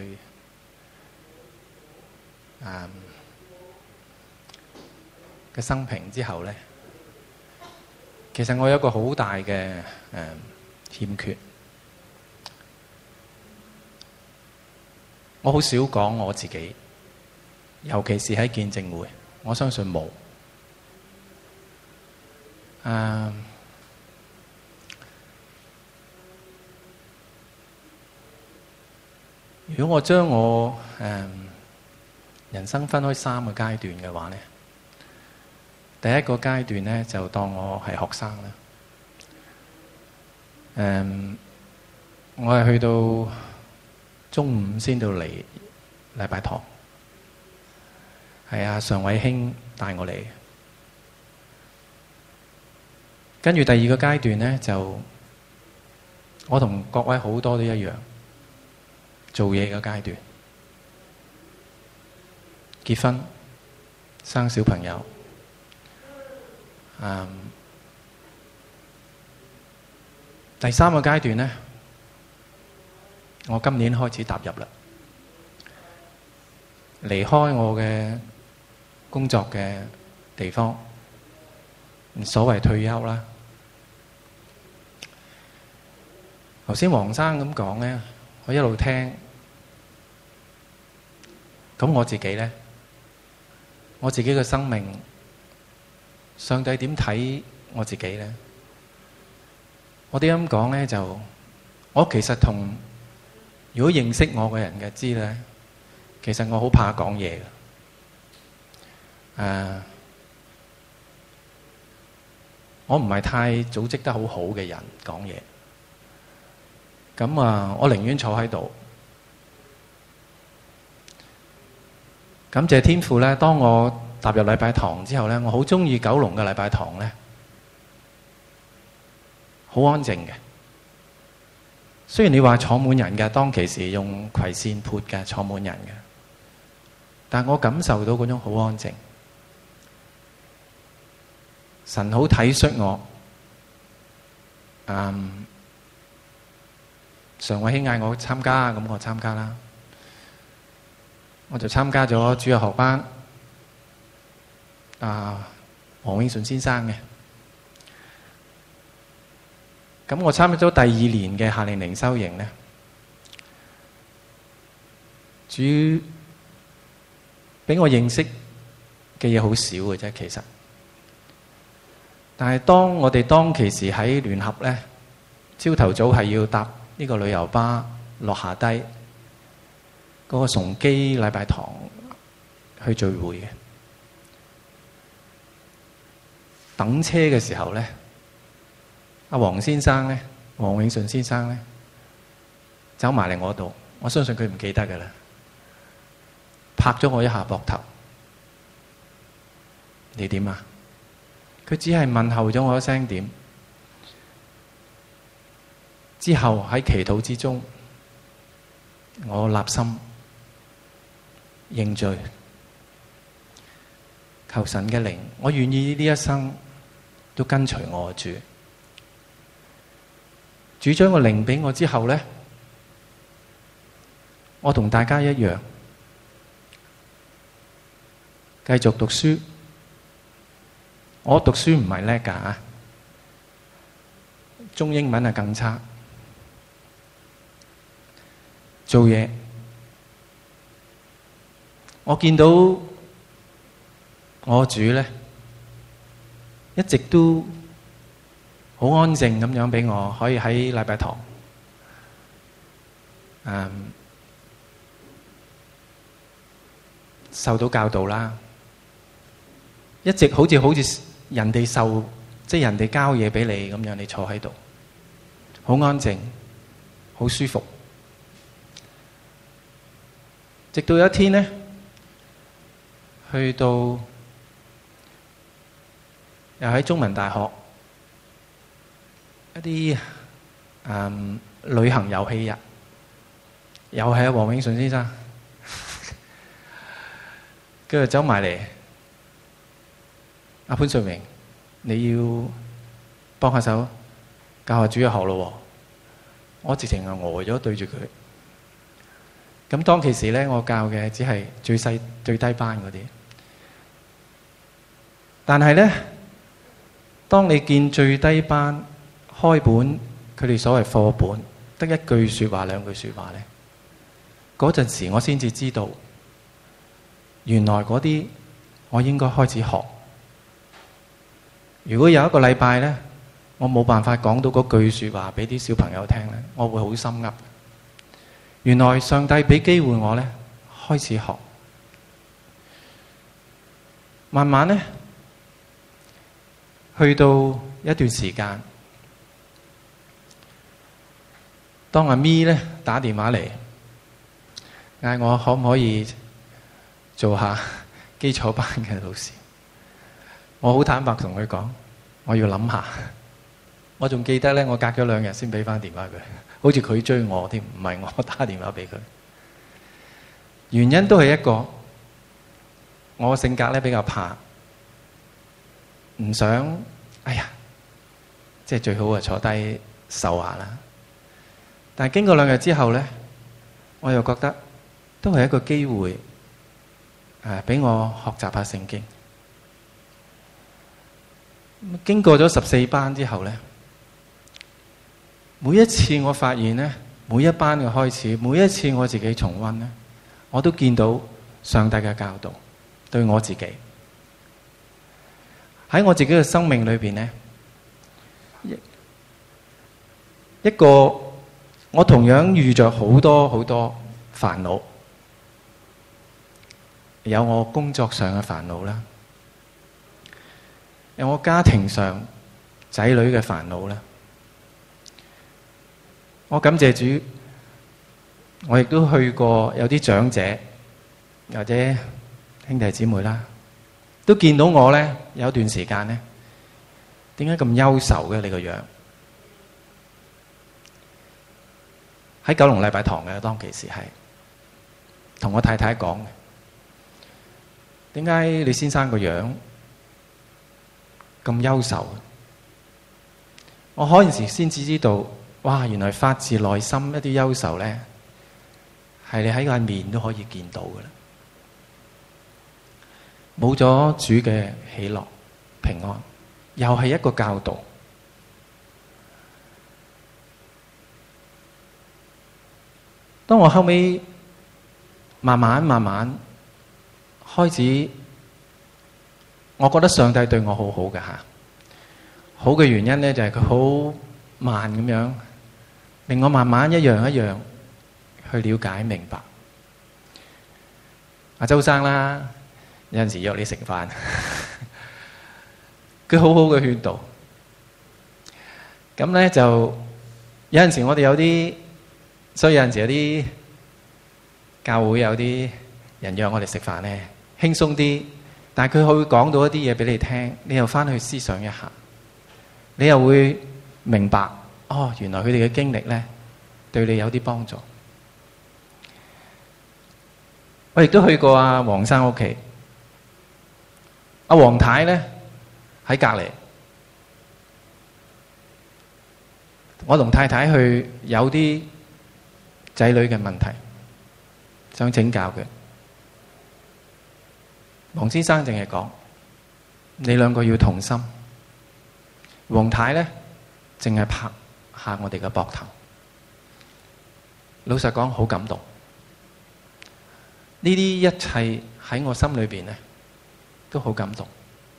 嘅生平之後呢，其實我有一個好大嘅欠缺。我好少講我自己，尤其是喺見證會，我相信冇。如果我將我人生分開3個階段嘅話呢，第一個階段呢，就當我係學生啦。我係去到中午先到嚟禮拜堂，係啊，常偉興帶我嚟。跟住第二個階段呢，就我同各位好多都一樣。做嘢嘅階段，結婚、生小朋友，第3個階段呢，我今年開始踏入啦，離開我嘅工作嘅地方，所謂退休啦。頭先黃生咁講呢，我一路聽。咁我自己呢，我自己嘅生命，上帝點睇我自己呢？我點樣講呢？就我其實同如果認識我嘅人嘅知呢，其實我好怕講嘢嘅。我唔係太組織得好好嘅人講嘢。咁我寧願坐喺度。感謝天父呢，當我踏入禮拜堂之後呢，我好鍾意九龍嘅禮拜堂呢，好安靜嘅。雖然你話坐滿人嘅，當其時用葵扇潑嘅坐滿人嘅，但我感受到嗰種好安靜。神好體恤我。常偉興嗌我參加，咁我參加啦。我就參加咗主日學班，黃永順先生嘅。咁我參加咗第2年嘅夏令靈修營呢，主俾我認識嘅嘢好少嘅啫，其實。但係當我哋當其時喺聯合呢，朝頭早係要搭呢個旅遊巴落下低。嗰個崇基禮拜堂去聚會嘅，等車嘅時候呢，阿黃先生呢，黃永順先生呢，走埋嚟我度，我相信佢唔記得㗎喇，拍咗我一下膊頭，你點啊？佢只係問候咗我一聲點，之後喺祈禱之中，我立心。認罪，求神嘅靈，我願意呢一生都跟隨我嘅主。主將個靈俾我之後呢，我同大家一樣，繼續讀書。我讀書唔係叻㗎，中英文係更差。做嘢，我見到我主呢，一直都好安靜咁樣俾我可以喺禮拜堂受到教導啦，一直好似人哋即係人哋交嘢俾你咁樣，你坐喺度，好安靜，好舒服。直到有一天呢，去到又喺中文大學一啲旅行遊戲日，又係黃永順先生，跟住走埋嚟，阿潘瑞明，你要幫下手教下主日學咯喎。我直情係呆咗對住佢。咁當其時咧，我教嘅只係最低班嗰啲。但係咧，當你見最低班開本，佢哋所謂課本得一句説話、兩句説話咧，嗰陣時我先至知道，原來嗰啲我應該開始學。如果有一個禮拜咧，我冇辦法講到嗰句説話俾啲小朋友聽咧，我會好心噏。原來上帝俾機會我咧，開始學，慢慢咧，去到一段時間，當阿咪咧打電話嚟，嗌我可唔可以做下基礎班嘅老師，我好坦白同佢講，我要諗下。我仲記得咧，我隔咗2日先俾翻電話佢。好似佢追我添，唔係我打電話俾佢。原因都係一個，我性格咧比較怕，唔想，哎呀，即係最好坐低受下啦。但係經過2日之後咧，我又覺得都係一個機會，俾我學習下聖經。經過咗14班之後咧，每一次我發現呢，每一班嘅開始，每一次我自己重溫呢，我都見到上帝嘅教導對我自己。喺我自己嘅生命裏邊呢，一個我同樣遇着好多煩惱，有我工作上嘅煩惱啦，有我家庭上仔女嘅煩惱啦。我感謝主，我亦都去過有啲長者或者兄弟姊妹啦，都見到我咧有段時間咧，點解咁憂愁嘅你個樣？喺九龍禮拜堂嘅當其時係同我太太講嘅，點解你先生個樣咁憂愁？我嗰陣時先至知道。哇！原來發自內心一啲憂愁咧，係你喺個面都可以見到嘅啦。冇咗主嘅喜樂平安，又係一個教導。當我後尾慢慢開始，我覺得上帝對我好好嘅嚇。好嘅原因咧就係佢好慢咁樣。令我慢慢一樣去了解明白。阿周生啦，有陣時約你食飯，佢好好嘅勸導。咁咧就有陣時我哋有啲，所以有陣時有啲教會有啲人約我哋食飯咧，輕鬆啲，但係佢會講到一啲嘢俾你聽，你又翻去思想一下，你又會明白。哦，原來佢哋嘅經歷咧，對你有啲幫助。我亦都去過阿黃生屋企，阿黃太咧喺隔離， 我同太太去有啲仔女嘅問題，想請教佢。黃先生淨係講你兩個要同心，黃太呢淨係拍下我哋嘅膊頭。老實講，好感動。呢啲一切喺我心裏邊呢，都好感動。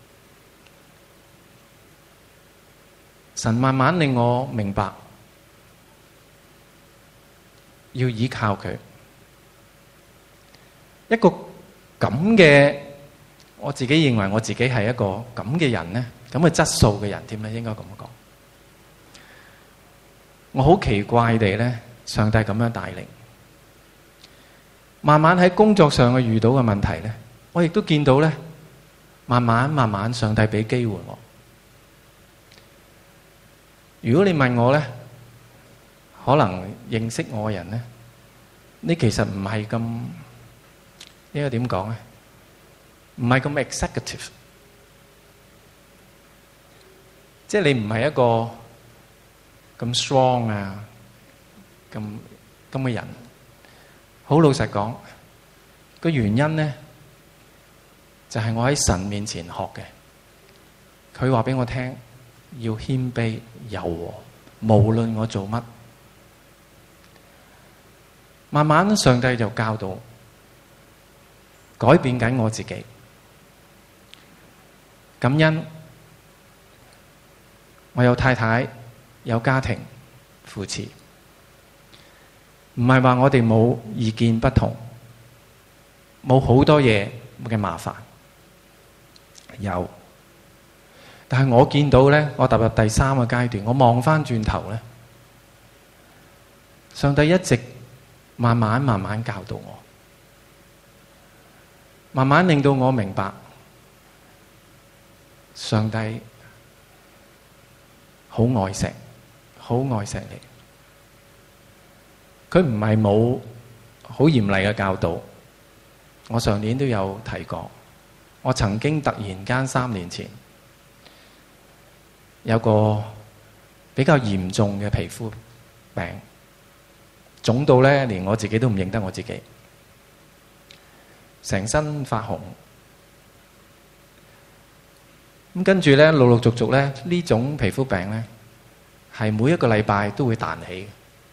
神慢慢令我明白，要依靠佢。一個咁嘅，我自己認為我自己係一個咁嘅人呢，咁嘅質素嘅人添咧，應該咁講。我好奇怪地呢，上帝咁樣帶領，慢慢喺工作上嘅遇到嘅問題呢，我亦都見到呢，慢慢上帝俾機會我。如果你問我呢，可能認識我嘅人呢，你其實唔係咁，應該點講呢？唔係咁 executive， 即係你唔係一個咁 strong 啊，咁嘅人。好老實講，個原因呢，就係我喺神面前學嘅。佢話俾我聽，要謙卑柔和，無論我做乜。慢慢上帝就教導，改變緊我自己。感恩，我有太太，有家庭扶持，唔係話我哋冇意見不同，冇好多嘢嘅麻煩，有。但係我見到呢，我踏入第三個階段，我望返轉頭呢，上帝一直慢慢教導我，慢慢令到我明白，上帝好愛錫，好愛錫你。佢唔係冇好嚴厲嘅教導。我上年都有提過，我曾經突然間3年前有個比較嚴重嘅皮膚病，腫到呢連我自己都唔認得我自己，成身發紅。咁跟住呢，陸陸續續呢，呢種皮膚病呢，係每一個禮拜都會彈起。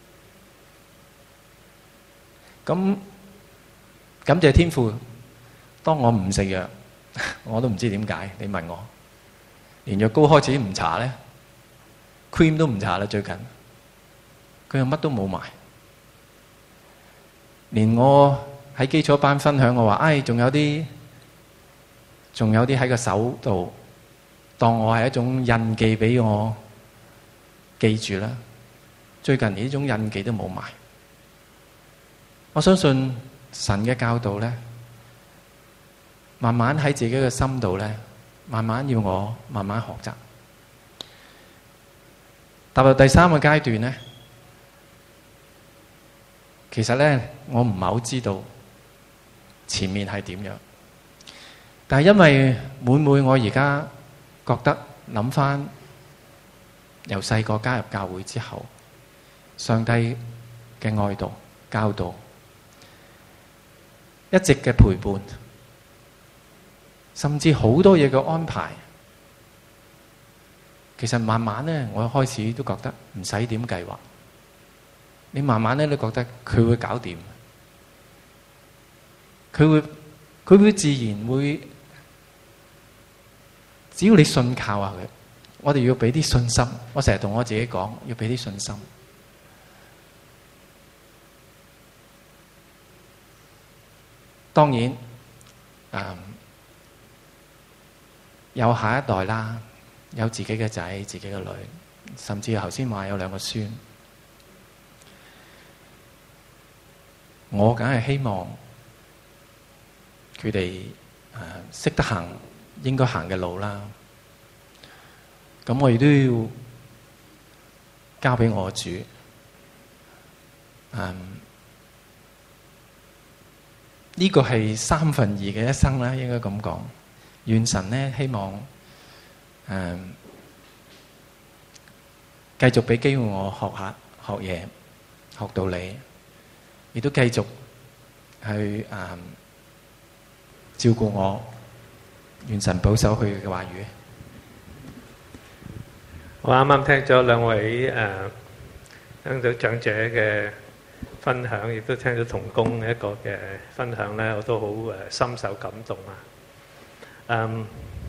咁感謝天父，當我唔食藥，我都唔知點解。你問我，連藥膏開始唔搽呢， cream 都唔搽啦。最近佢又乜都冇埋，連我喺基礎班分享，我話仲有啲喺個手度，當我係一種印記俾我記住啦。最近連呢種印記都冇埋。我相信神嘅教導呢，慢慢喺自己嘅心度呢，慢慢要我慢慢學習。踏入第三個階段呢，其實呢，我唔係好知道前面係點樣，但係因為每我而家覺得諗返由細個加入教會之後，上帝嘅愛道教導，一直嘅陪伴，甚至好多嘢嘅安排，其實慢慢呢，我開始都覺得唔使點計劃，你慢慢呢都覺得佢會搞掂，佢會自然會，只要你信靠下佢。我哋要俾啲信心，我成日同我自己講，要俾啲信心。當然，有下一代啦，有自己嘅仔、自己嘅女，甚至頭先話有2個孫。我梗係希望佢哋識得行應該行嘅路啦。咁我亦都要交俾我主。呢個係2/3嘅一生啦，應該咁講。願神呢希望繼繼續俾機會我學嘢，學道理，亦都繼續去照顧我。願神保守佢嘅話語。 我啱啱聽咗兩位聽到長者嘅分享，亦都聽咗同工一個嘅分享咧，我都好深受感動啊！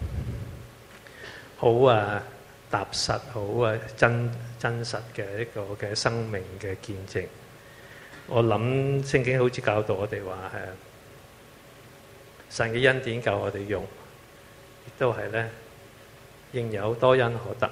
好踏實，好真實嘅一個嘅生命嘅見證。我諗聖經好似教導我哋話神嘅恩典夠我哋用，亦都係咧應有多恩可得。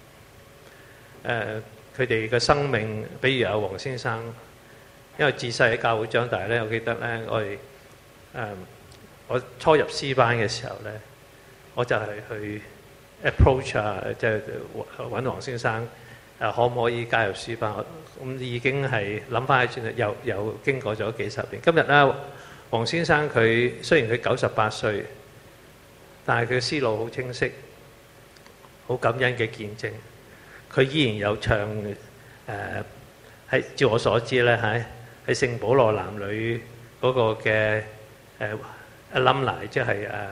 佢哋嘅生命，比如有黃先生，因為自細喺教會長大咧，我記得咧，我初入詩班嘅時候咧，我就係去 approach 即係揾黃先生，可唔可以加入詩班？咁已經係諗翻起轉，又經過咗幾十年。今日咧，黃先生佢雖然佢98歲，但係佢嘅思路好清晰，好感恩嘅見證。佢依然有唱照我所知咧，喺聖保羅男女嗰個嘅alumni，即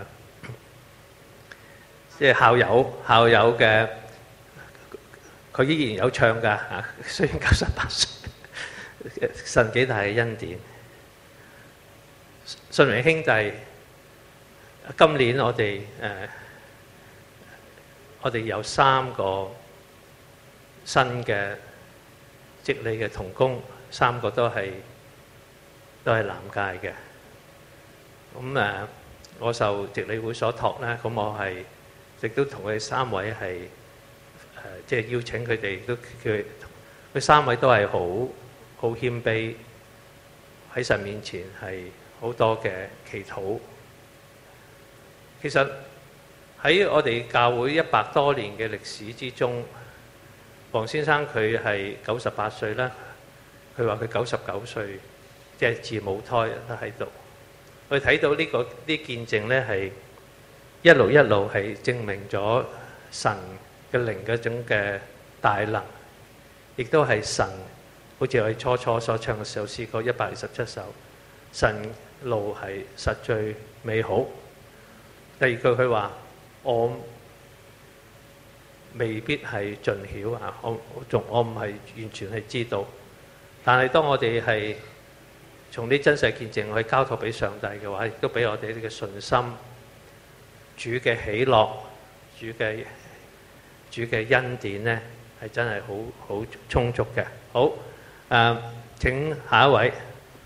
係校友嘅，佢依然有唱㗎嚇。雖然98歲，神幾大嘅恩典。信榮兄弟，今年我哋有3個新嘅職理嘅同工，3個都係南界嘅。咁我受職理會所託咧，咁我係亦都同佢哋3位係即係邀請佢哋，都佢3位都係好謙卑，喺神面前係好多嘅祈禱。其實喺我哋教會100多年嘅歷史之中，黃先生佢係98歲啦，佢話佢99歲，即係自母胎都喺度。我哋睇到啲見證咧，係一路係證明咗神嘅靈嗰種嘅大能，亦都係神，好似我哋初所唱嘅首詩歌127首，神路係實最美好。第二句佢話：我未必係盡曉啊！我唔係完全係知道，但係當我哋係從啲真實見證去交託俾上帝嘅話，亦都俾我哋呢個信心，主嘅喜樂，主嘅恩典咧，係真係好充足嘅。好，請下一位。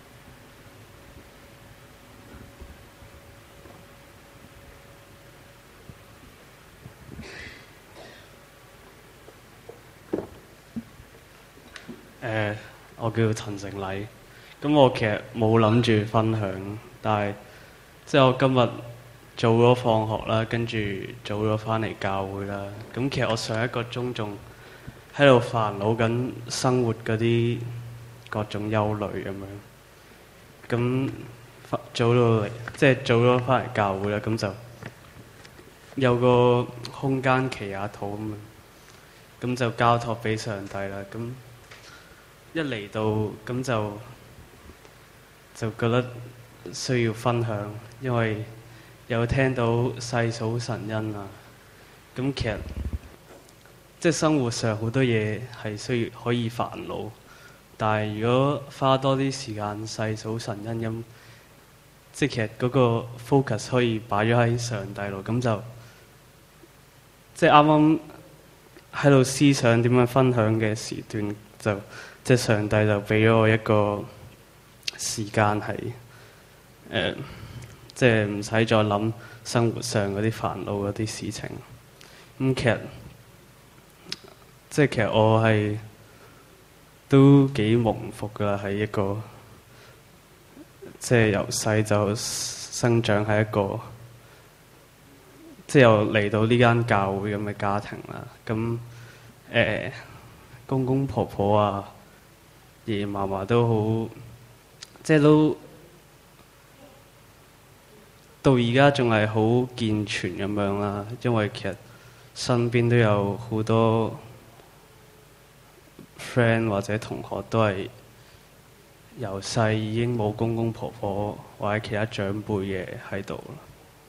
我叫陳成禮，咁我其實冇諗住分享，但係即係我今日早咗放學啦，跟住早咗返嚟教會啦。咁其實我上1個鐘仲喺度煩惱緊生活嗰啲各種憂慮咁樣。咁早咗返嚟教會啦，咁就有個空間祈下禱咁樣，咁就交託俾上帝啦。咁一嚟到咁就覺得需要分享，因為有聽到細數神恩啊。咁其實即係生活上好多嘢係需要可以煩惱，但係如果花多啲時間細數神恩，咁即係其實嗰個 focus 可以擺咗喺上帝度，咁就即係啱啱喺度思想點樣分享嘅時段，就即係上帝就俾咗我一個時間係即係唔使再諗生活上嗰啲煩惱嗰啲事情。咁其實我係都幾蒙福㗎啦，係一個即係由細就生長喺一個即係又嚟到呢間教會咁嘅家庭啦。咁公公婆婆啊，爺爺嫲嫲都好，即係都到而家仲係好健全咁樣啦。因為其實身邊都有好多 friend 或者同學都係由細已經冇公公婆婆或者其他長輩嘅喺度啦。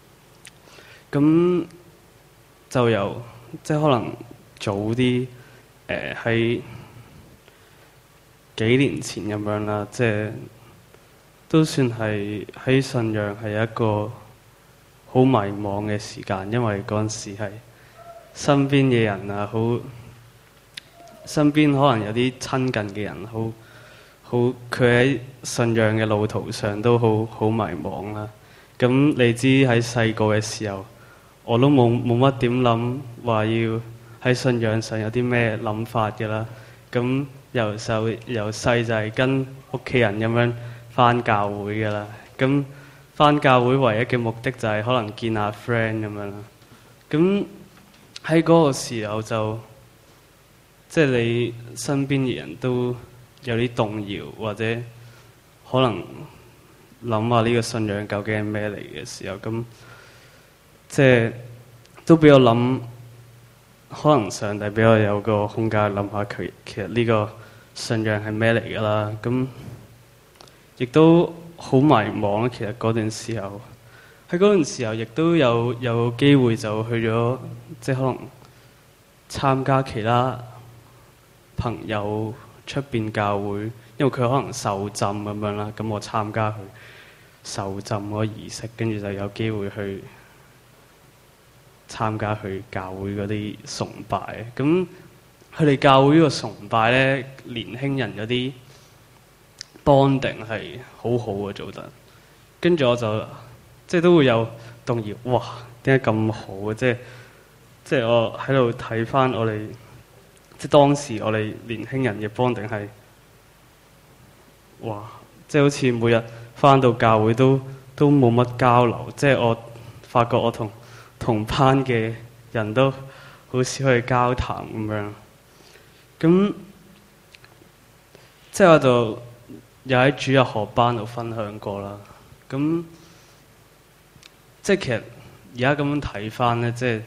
咁就由即係可能早啲喺幾年前咁樣啦，即係都算係喺信仰係一個好迷茫嘅時間，因為嗰陣時係身邊嘅人啊，身邊可能有啲親近嘅人，佢喺信仰嘅路途上都好迷茫啦。咁你知喺細個嘅時候，我都冇乜點諗話要喺信仰上有啲咩諗法嘅啦。咁由細就係跟屋企人咁樣返教會嘅啦。咁返教會唯一嘅目的就係可能見下 friend 咁樣啦。咁喺嗰個時候就即係你身邊嘅人都有啲動搖，或者可能諗下呢個信仰究竟係咩嚟嘅時候，咁即係都俾我諗，可能上帝俾我有個空間諗下佢其實呢個信仰係咩嚟㗎啦。咁亦都好迷茫。其實嗰段時候，喺嗰段時候亦都有機會就去咗，即係可能參加其他朋友出邊教會，因為佢可能受浸咁樣啦。咁我參加佢受浸嗰個儀式，跟住就有機會去參加佢教會嗰啲崇拜。咁佢哋教會呢個崇拜咧，年輕人嗰啲 bonding 係好好嘅做得。跟住我就即係都會有動搖，哇！點解咁好嘅？即係我喺度睇翻我哋，即係當時我哋年輕人嘅 bonding 係，哇！即係好似每日翻到教會都冇乜交流。即係我發覺我同班嘅人都好少去交談咁樣。咁即係我就又喺主日學班度分享過啦。咁即係其實而家咁樣睇翻咧，即係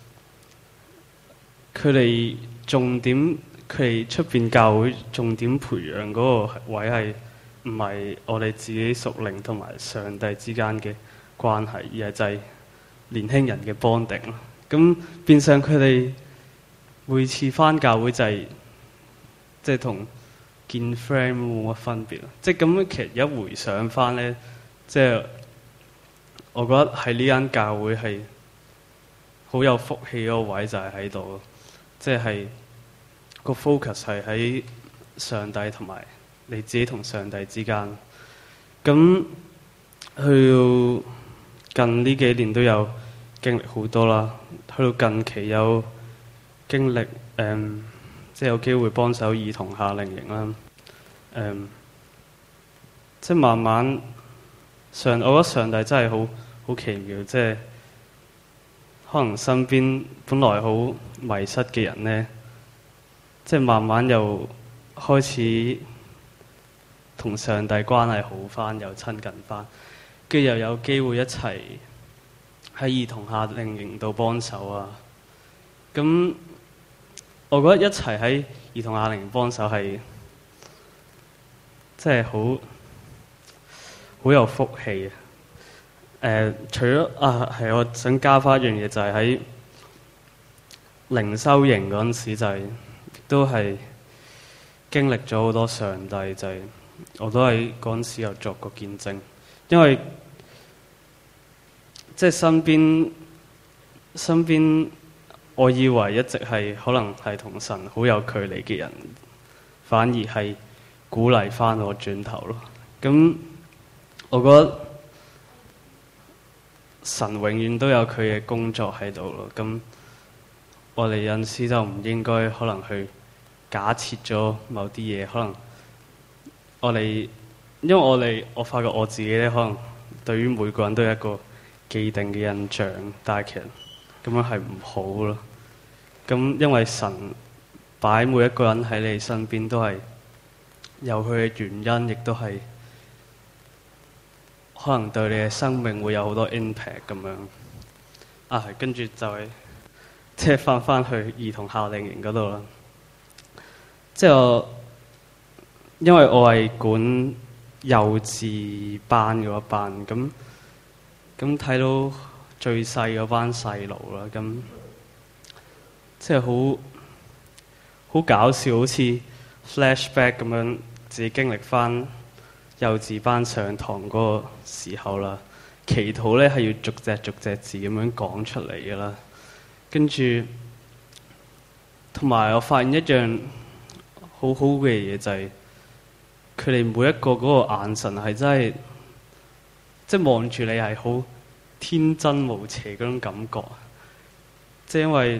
佢哋出邊教會重點培養嗰個位係唔係我哋自己屬靈同埋上帝之間嘅關係，而係就係年輕人嘅 bonding。咁變相佢哋每次返教會就係即係同見 friend 冇乜分別。即係咁樣，其實一回想翻咧，即係我覺得喺呢間教會係好有福氣嗰個位就係喺度，即係個 focus 係喺上帝同埋你自己同上帝之間。咁去到近呢幾年都有經歷好多啦，去到近期有經歷即係有機會幫手兒童夏令營啦。即係慢慢我覺得上帝真係好奇妙，即係可能身邊本來好迷失嘅人咧，即係慢慢又開始同上帝關係好翻，又親近翻，跟住又有機會一齊喺兒童夏令營度幫手啊。咁我覺得一齊喺兒童夏令營幫手係真係好有福氣。除咗係我想加翻一樣嘢，就係喺靈修營嗰陣時，就係都係經歷咗好多上帝，就係我都喺嗰陣時有作過見證。因為即係身邊我以為一直係可能係同神好有距離嘅人，反而係鼓勵翻我轉頭咯。咁我覺得神永遠都有佢嘅工作喺度咯。咁我哋有陣時就唔應該可能去假設咗某啲嘢。可能因為我發覺我自己咧，可能對於每個人都有一個既定嘅印象，但係其實咁樣係唔好咯。咁因為神擺每一個人喺你身邊都係有佢嘅原因，亦都係可能對你嘅生命會有好多 impact 咁樣。跟住就係、即係、翻去兒童夏令營嗰度啦。 即係因為我係管幼稚班嗰一班，咁睇到最細嗰班細路啦，咁即係好搞笑，好似 flashback 咁樣，自己經歷翻幼稚班上堂嗰個時候啦。祈禱咧係要逐隻字咁樣講出嚟嘅啦，跟住同埋我發現一樣好好嘅嘢就係佢哋每一個嗰個眼神係真係，即係望住你係好天真無邪嗰種感覺，即係因為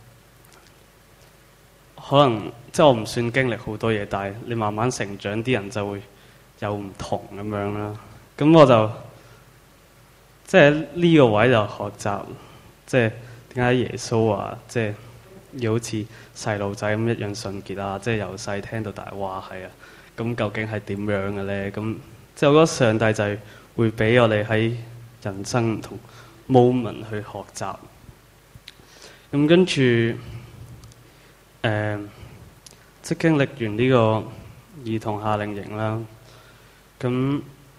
可能即係我唔算經歷好多嘢，但係你慢慢成長，啲人就會有唔同咁樣啦。咁我就即係呢個位就學習，即係點解耶穌話即係要好似細路仔咁一樣純潔啊！即係由細聽到大，哇係啊！咁究竟係點樣嘅咧？咁即係我覺得上帝就係會俾我哋喺人生唔同 moment 去學習。咁跟住即係經歷完呢個兒童夏令營啦，咁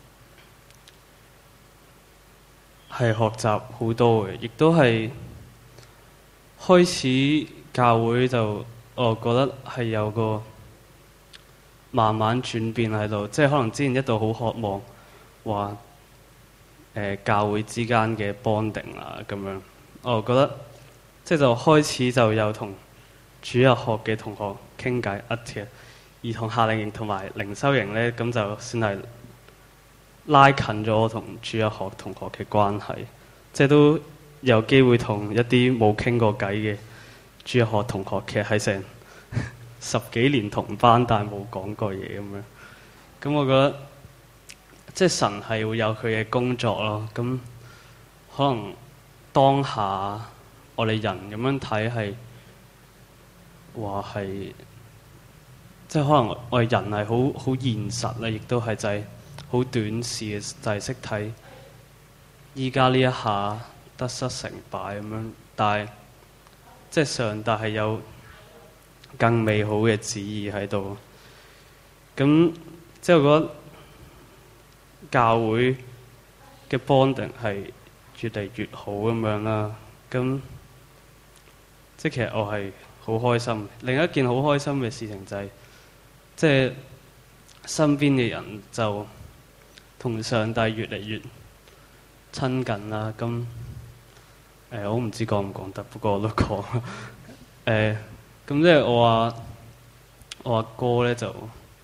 係學習好多嘅，亦都係開始教會就我覺得係有個慢慢轉變喺度，即係可能之前一度好渴望話教會之間嘅 bonding 啦咁樣，我覺得即係就開始就有同主日學嘅同學傾偈，兒童夏令營同埋靈修營咧，咁就算係拉近咗我同主日學同學嘅關係，即係都有機會同一啲冇傾過偈嘅主日學同學，其實係成10幾年同班，但係冇講過嘢咁樣。咁我覺得即係神係會有佢嘅工作咯。咁可能當下我哋人咁樣睇係話係，即係可能我哋人係好現實啦，亦都係就係好短視嘅，就係識睇依家呢一下得失成敗咁樣。但係即係上帝係有更美好嘅旨意喺度。咁即係我覺得教會嘅 bonding 係越嚟越好咁樣啦。咁即係其實我係好開心。另一件好開心嘅事情就係，即係身邊嘅人就同上帝越嚟越親近啦。咁我唔知講唔講得，不過我都講。咁即係我阿哥咧就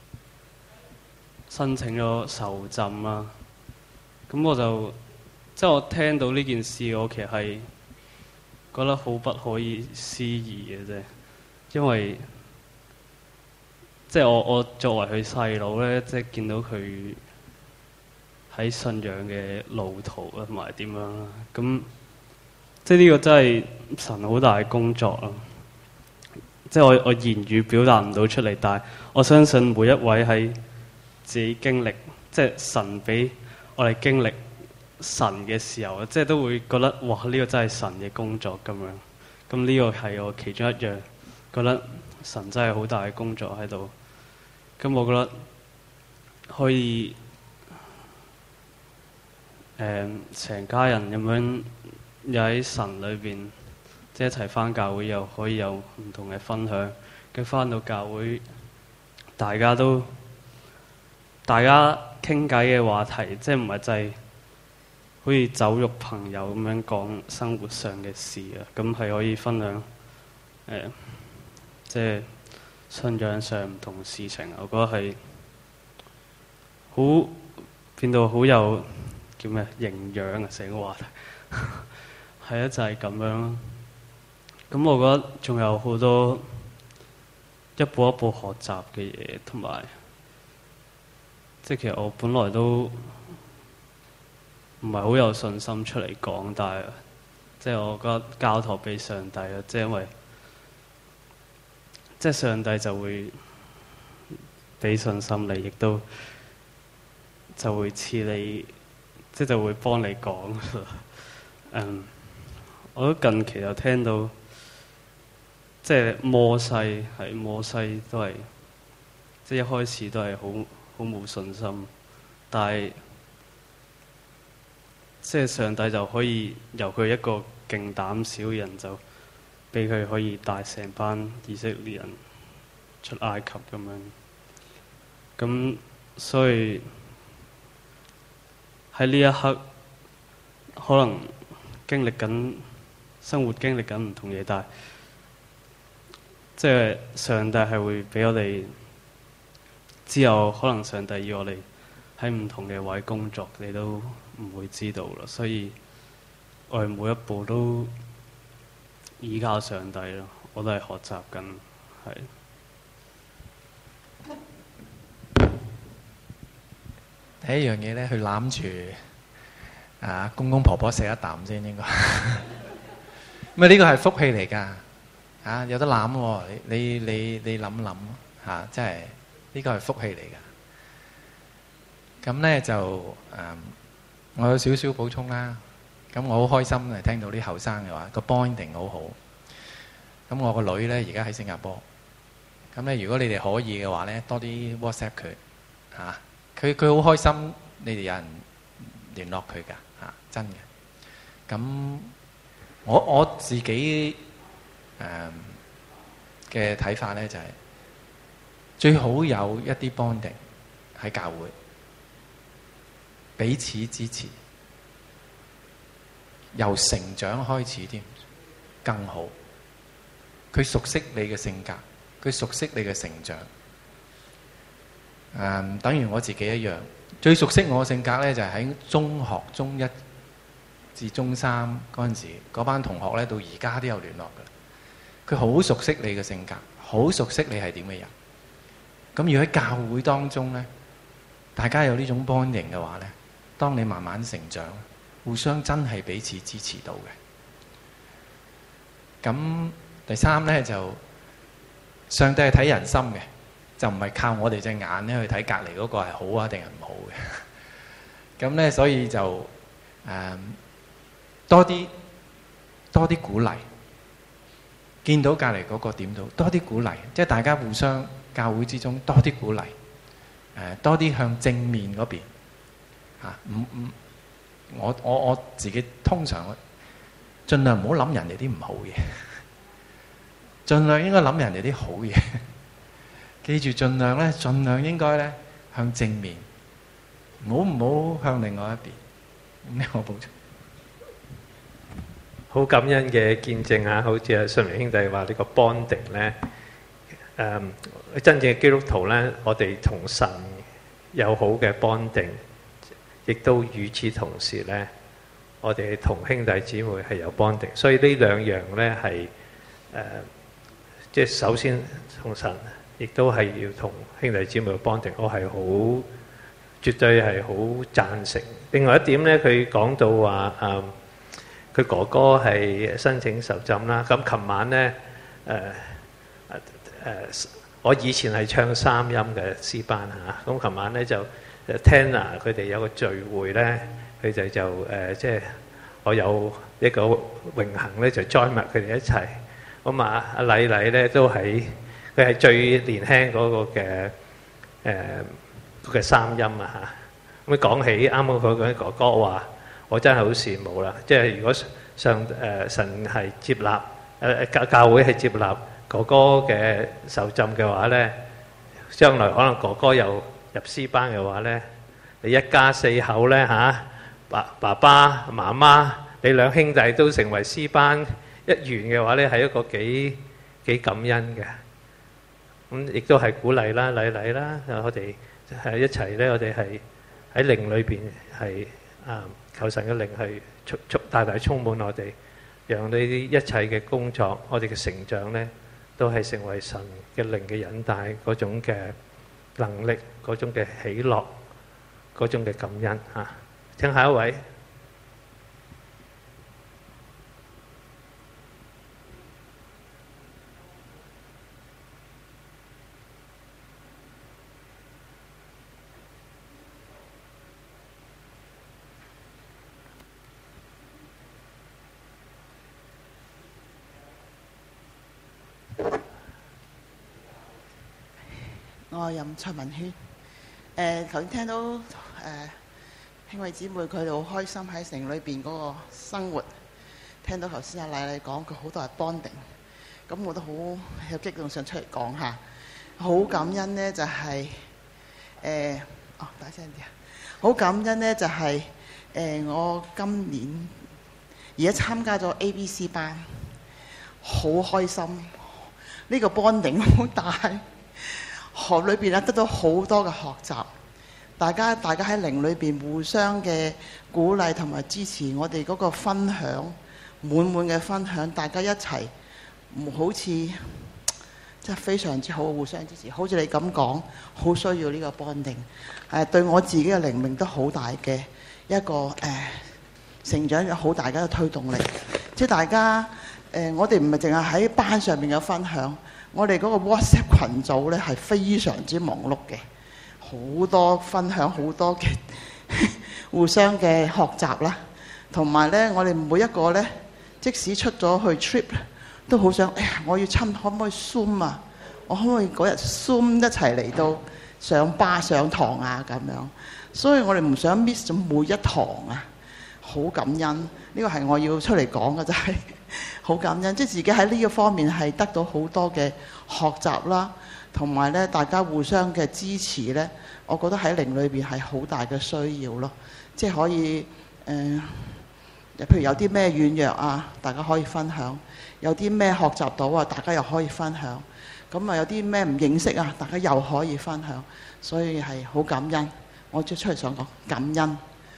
申請咗受浸啦。咁我就即係我聽到呢件事，我其實係覺得好不可以思議嘅啫。因為即係我作為佢細佬咧，即係見到佢喺信仰嘅路途啊，同埋點樣啦。咁即係呢個真係神好大嘅工作啊！即係我言語表達唔到出嚟，但係我相信每一位喺自己經歷，即係神俾我哋經歷神嘅時候，即係都會覺得哇！呢個真係神嘅工作咁樣。咁呢個係我其中一樣覺得神真係好大嘅工作喺度。咁我覺得可以成家人咁樣又喺神裏邊，即係一齊返教會，又可以有唔同嘅分享。跟返到教會，大家傾偈嘅話題，即係唔係就係好似酒肉朋友咁樣講生活上嘅事啊。咁係可以分享即係信仰上唔同事情。我覺得係好變到好有叫咩營養啊！成個話題係啊，就係咁樣咯。咁我覺得仲有好多一步一步學習嘅嘢，同埋即係其實我本來都唔係好有信心出嚟講，但係即係我覺得交託俾上帝啦。即係因為即係上帝就會俾信心你，亦都就會賜你，即係就會幫你講。我都近期有聽到，即係摩西都係即係一開始都係好冇信心，但係即係上帝就可以由佢一個勁膽小嘅人，就俾佢可以帶成班以色列人出埃及咁樣。咁所以喺呢一刻，可能生活經歷緊唔同嘢，但係即係上帝係會俾我哋之後，可能上帝要我哋喺唔同嘅位工作，你都唔會知道啦。所以我哋每一步都依靠上帝咯，我都係學習緊，係。 第一樣嘢咧，去攬住公公婆婆食一啖先應該。咁呢個係福氣嚟㗎，有得攬喎。你諗諗嚇，真係呢個係福氣嚟㗎。咁咧就我有少少補充啦。咁我好開心嚟聽到啲後生嘅話，個 bonding 好好。咁我個女咧而家喺新加坡。咁咧如果你哋可以嘅話咧，多啲 WhatsApp 佢嚇。佢好開心，你哋有人聯絡佢㗎嚇，真嘅。咁我自己嘅睇法咧就係、最好有一啲 bonding 喺教會，彼此支持，由成長開始添，更好。佢熟悉你嘅性格，佢熟悉你嘅成長。等於我自己一樣，最熟悉我嘅性格咧就係喺中學中一至中三嗰陣時，嗰班同學咧到而家都有聯絡嘅。佢好熟悉你嘅性格，好熟悉你係點嘅人。咁如果喺教會當中咧，大家有呢種 bonding 嘅話咧，當你慢慢成長，互相真係彼此支持到嘅。咁第三咧就上帝係睇人心嘅。就唔係靠我哋隻眼咧去睇隔離嗰個係好啊定係唔好嘅。咁咧所以就多啲鼓勵，見到隔離嗰個點到，多啲鼓勵，即係大家互相教會之中多啲鼓勵，多啲向正面嗰邊嚇。我自己通常盡量唔好諗人哋啲唔好嘢，盡量應該諗人哋啲好嘢。記住，盡量應該咧向正面，唔好向另外一邊。咁我補充。 好感恩嘅見證啊！好似阿信明兄弟話呢個 bonding 咧，真正嘅基督徒咧，我哋同神有好嘅 bonding，亦都與此同時咧，我哋同兄弟姊妹係有 bonding。所以呢兩樣咧係即係首先同神。亦都係要同兄弟姊妹嘅 bonding，我係好絕對係好贊成。另外一點咧，佢講到話佢哥哥係申請受浸啦。咁琴晚咧我以前係唱三音嘅詩班嚇，咁琴晚咧就 Tanner 佢哋有個聚會咧，佢哋就即係我有一個榮幸咧，就 join 埋佢哋一齊。咁阿禮禮咧都喺。佢係最年輕嗰個嘅三音啊嚇！咁講起啱啱佢講哥哥話，我真係好羨慕啦！即係如果神係接納教會係接納哥哥嘅受浸嘅話咧，將來可能哥哥又入詩班嘅話咧，你一家四口咧嚇，爸爸媽媽你兩兄弟都成為詩班一員嘅話咧，係一個幾感恩嘅。咁亦都係鼓勵啦、禮禮啦，我哋係一齊咧，我哋係喺靈裏邊係求神嘅靈係大大充滿我哋，讓呢啲一切嘅工作，我哋嘅成長咧，都係成為神嘅靈嘅引帶嗰種嘅能力、嗰種嘅喜樂、嗰種嘅感恩嚇。請下一位。 我係任蔡文軒。頭先聽到兄弟姊妹佢哋好開心喺城裏邊嗰個生活，聽到頭先阿麗麗講佢好多係 bonding， 咁我都好有激動想出嚟講下，好感恩呢就係、大聲啲啊！好感恩呢就係、我今年而家參加咗 ABC 班，好開心，呢個 bonding 好大，學裏邊咧得到好多嘅學習。大家喺靈裏邊互相嘅鼓勵同埋支持，我哋嗰個分享滿滿嘅分享，大家一齊好似真係非常之好，互相支持。好似你咁講，好需要呢個 bonding，對我自己嘅靈命都好大嘅一個成長，有好大嘅一個推動力。即係大家我哋唔係淨係喺班上面嘅分享，我哋嗰個 WhatsApp 群組呢係非常之忙碌嘅。好多分享，好多嘅互相嘅學習啦，同埋呢，我哋每一個呢，即使出咗去 trip，都好想，我要可唔可以 Zoom 啊？我可唔可以嗰日 Zoom 一齊嚟到上堂啊？咁樣，所以我哋唔想 miss 咗每一堂啊！好感恩，呢個係我要出嚟講嘅，就係好感恩，即係自己喺呢個方面係得到好多嘅學習啦。同埋咧，大家互相嘅支持咧，我覺得喺靈裏邊係好大嘅需要咯。即係可以譬如有啲咩軟弱啊，大家可以分享；有啲咩學習到啊，大家又可以分享。咁啊，有啲咩唔認識啊，大家又可以分享。所以係好感恩。我即係出嚟想講感恩。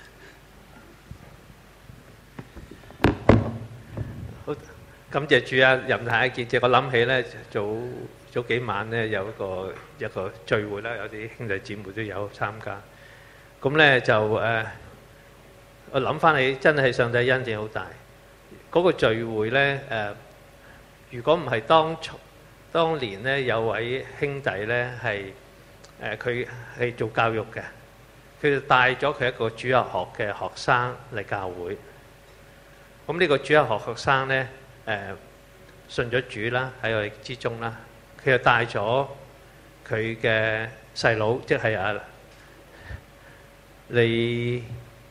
好，感謝主啊！任太嘅見證，我諗起咧早幾晚咧有一個聚會啦，有啲兄弟姊妹都有參加。咁咧就我諗翻起真係上帝恩典好大。嗰個聚會咧如果唔係當年咧有位兄弟咧係佢係做教育嘅，佢就帶咗佢一個主日學嘅學生嚟教會。咁呢個主日學學生咧信咗主啦，喺我哋之中啦。佢又帶咗佢嘅細佬，即係李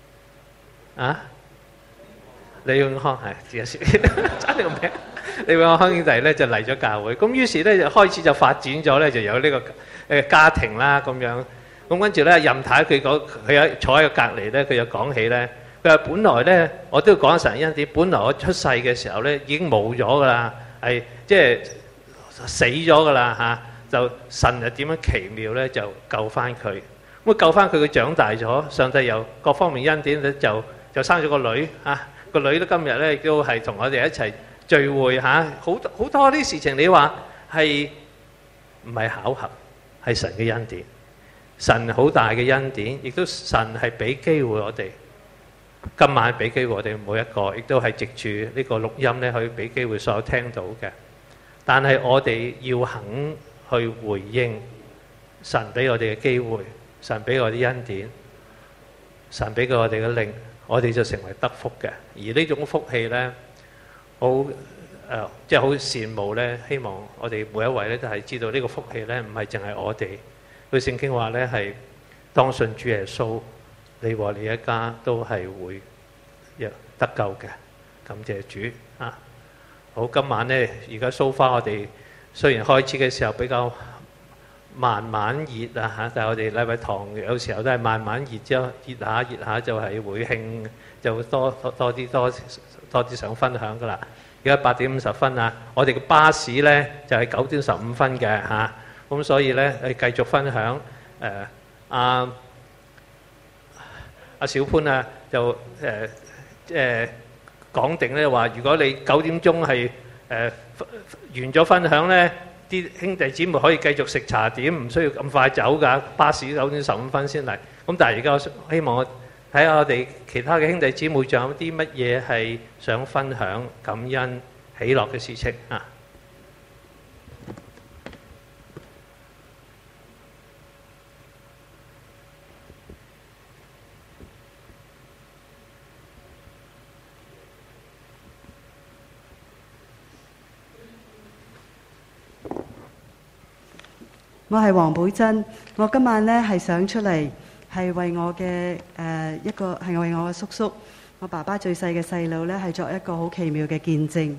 永康，係有時爭呢個名。李永康兄弟咧就嚟咗教會，咁於是咧就開始就發展咗咧，就有呢個家庭啦咁樣。咁跟住咧，任太佢有坐喺個隔離咧，佢就講起咧，佢話本來咧我都要講神恩典，本來我出世嘅時候咧已經冇咗噶啦，係即係死咗噶啦就神就點樣奇妙咧，就救翻佢。咁救翻佢，佢長大咗，上帝又各方面恩典咧，就生咗個女個女都今日咧亦都係同我哋一齊聚會好多啲事情，你話係唔係巧合？係神嘅恩典，神好大嘅恩典，亦都神係俾機會我哋。今晚俾機會我哋每一個，亦都係藉住呢個錄音咧，可以俾機會所有聽到嘅。但係我哋要肯去回應神俾我哋嘅機會，神俾我哋恩典，神俾我哋嘅靈，我哋就成為得福嘅。而呢種福氣呢，即係好羨慕呢。希望我哋每一位呢，都係知道呢個福氣呢，唔係淨係我哋。佢聖經話呢，係當信主耶穌，你和你一家都係會得救嘅。感謝主啊！好，今晚呢，而家so far我哋雖然開始嘅時候比較慢慢熱但係我哋禮拜堂有時候都係慢慢熱，之後熱下就係會興，就多啲想分享噶啦。而家8:50我哋嘅巴士呢就係9:15嘅咁所以呢，繼續分享。阿小潘就講定咧話，如果你9點鐘係完咗分享咧，啲兄弟姊妹可以繼續食茶點，唔需要咁快走㗎。巴士9:15先嚟。咁但係而家希望我睇下我哋其他嘅兄弟姊妹仲有啲乜嘢係想分享感恩喜樂嘅事情啊！ 我係黃寶珍，我今晚呢係想出嚟係為我嘅係為我嘅叔叔，我爸爸最細嘅細路呢係作一個好奇妙嘅見證。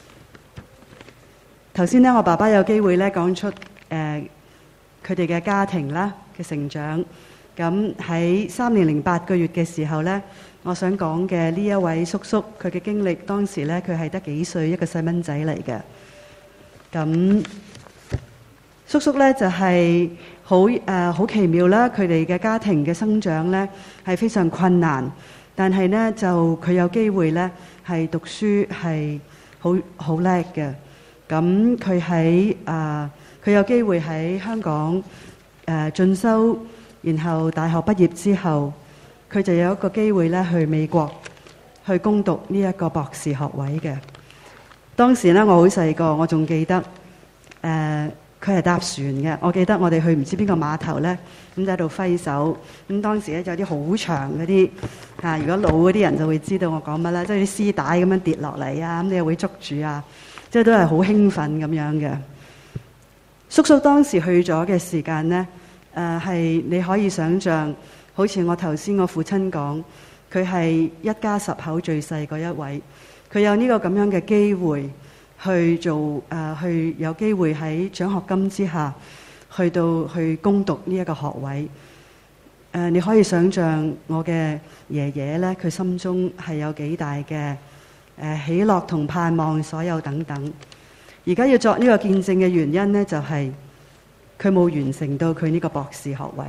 頭先呢，我爸爸有機會呢講出佢哋嘅家庭啦嘅成長。咁喺3年零8個月嘅時候呢，我想講嘅呢一位叔叔佢嘅經歷，當時呢，佢係得幾歲一個細蚊仔嚟嘅。咁叔叔呢，就係好奇妙啦，佢哋嘅家庭嘅生長呢，係非常困難，但係呢，就佢有機會呢，係讀書係好叻嘅。咁佢有機會喺香港進修。然後大學畢業之後，佢就有一個機會咧去美國去攻讀呢一個博士學位嘅。當時咧我好細個，我仲記得佢係搭船嘅。我記得我哋去唔知邊個碼頭咧，咁就喺度揮手。咁當時咧就有啲好長嗰啲如果老嗰啲人就會知道我講乜啦，即係啲絲帶咁樣跌落嚟啊，咁你又會捉住啊，即係都係好興奮咁樣嘅。叔叔當時去咗嘅時間咧。係你可以想像，好似我頭先我父親講，佢係一家10口最細嗰一位，佢有呢個咁樣嘅機會去做去有機會喺獎學金之下去攻讀呢一個學位。你可以想像我嘅爺爺呢，佢心中係有幾大嘅喜樂同盼望，所有等等。而家要作呢個見證嘅原因呢，就係佢冇完成到佢呢個博士學位。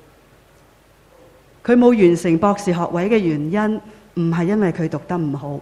佢冇完成博士學位嘅原因，唔係因為佢讀得唔好。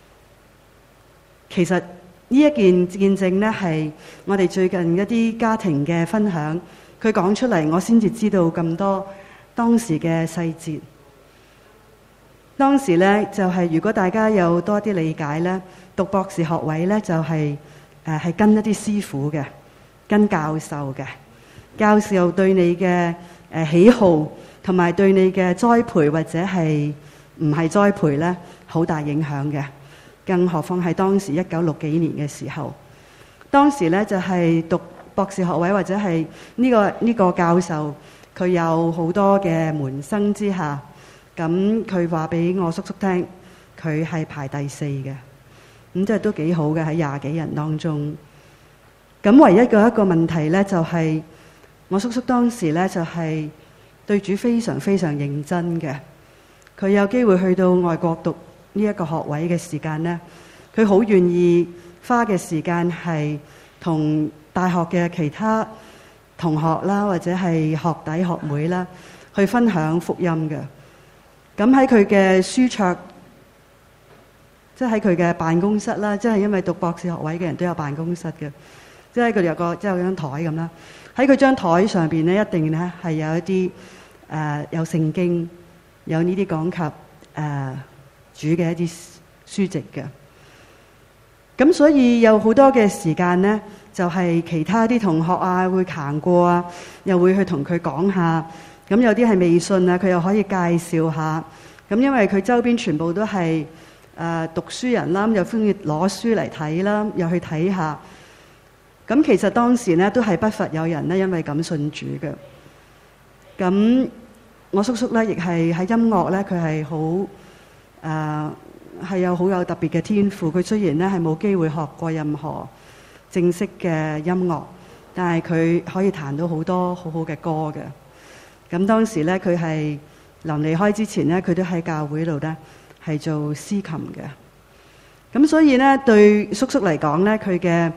其實呢一件見證呢，係我哋最近一啲家庭嘅分享，佢講出嚟，我先至知道咁多當時嘅細節。當時呢，就係如果大家有多啲理解呢，讀博士學位呢，就係跟一啲師傅嘅，跟教授嘅。教授對你嘅喜好同埋對你嘅栽培或者係唔係栽培呢，好大影響嘅。更何況係當時1960幾年嘅時候，當時呢，就係讀博士學位或者係呢個教授，佢有好多嘅門生之下，咁佢話俾我叔叔聽，佢係排第4嘅，咁即係都幾好嘅喺20幾人當中。咁唯一嘅一個問題呢，就係我叔叔當時呢，就係對主非常非常認真嘅。佢有機會去到外國讀呢一個學位嘅時間呢，佢好願意花嘅時間係同大學嘅其他同學啦，或者係學弟學妹啦，去分享福音嘅。咁喺佢嘅書桌，即係喺佢嘅辦公室啦，即係因為讀博士學位嘅人都有辦公室嘅，即係佢有個即係有張台咁啦。喺佢張台上邊咧，一定咧係有一啲有聖經，有呢啲講及主嘅一啲書籍嘅。咁所以有好多嘅時間咧，就係其他啲同學啊會行過啊，又會去同佢講下。咁有啲係未信啊，佢又可以介紹下。咁因為佢周邊全部都係讀書人啦，又歡意攞書嚟睇啦，又去睇下。咁其實當時咧都係不乏有人咧因為咁信主嘅。咁我叔叔咧亦係喺音樂咧，佢係好係有好有特別嘅天賦。佢雖然咧係冇機會學過任何正式嘅音樂，但係佢可以彈到好多好好嘅歌嘅。咁當時咧佢係臨離開之前咧，佢都喺教會度咧係做司琴嘅。咁所以咧對叔叔嚟講咧，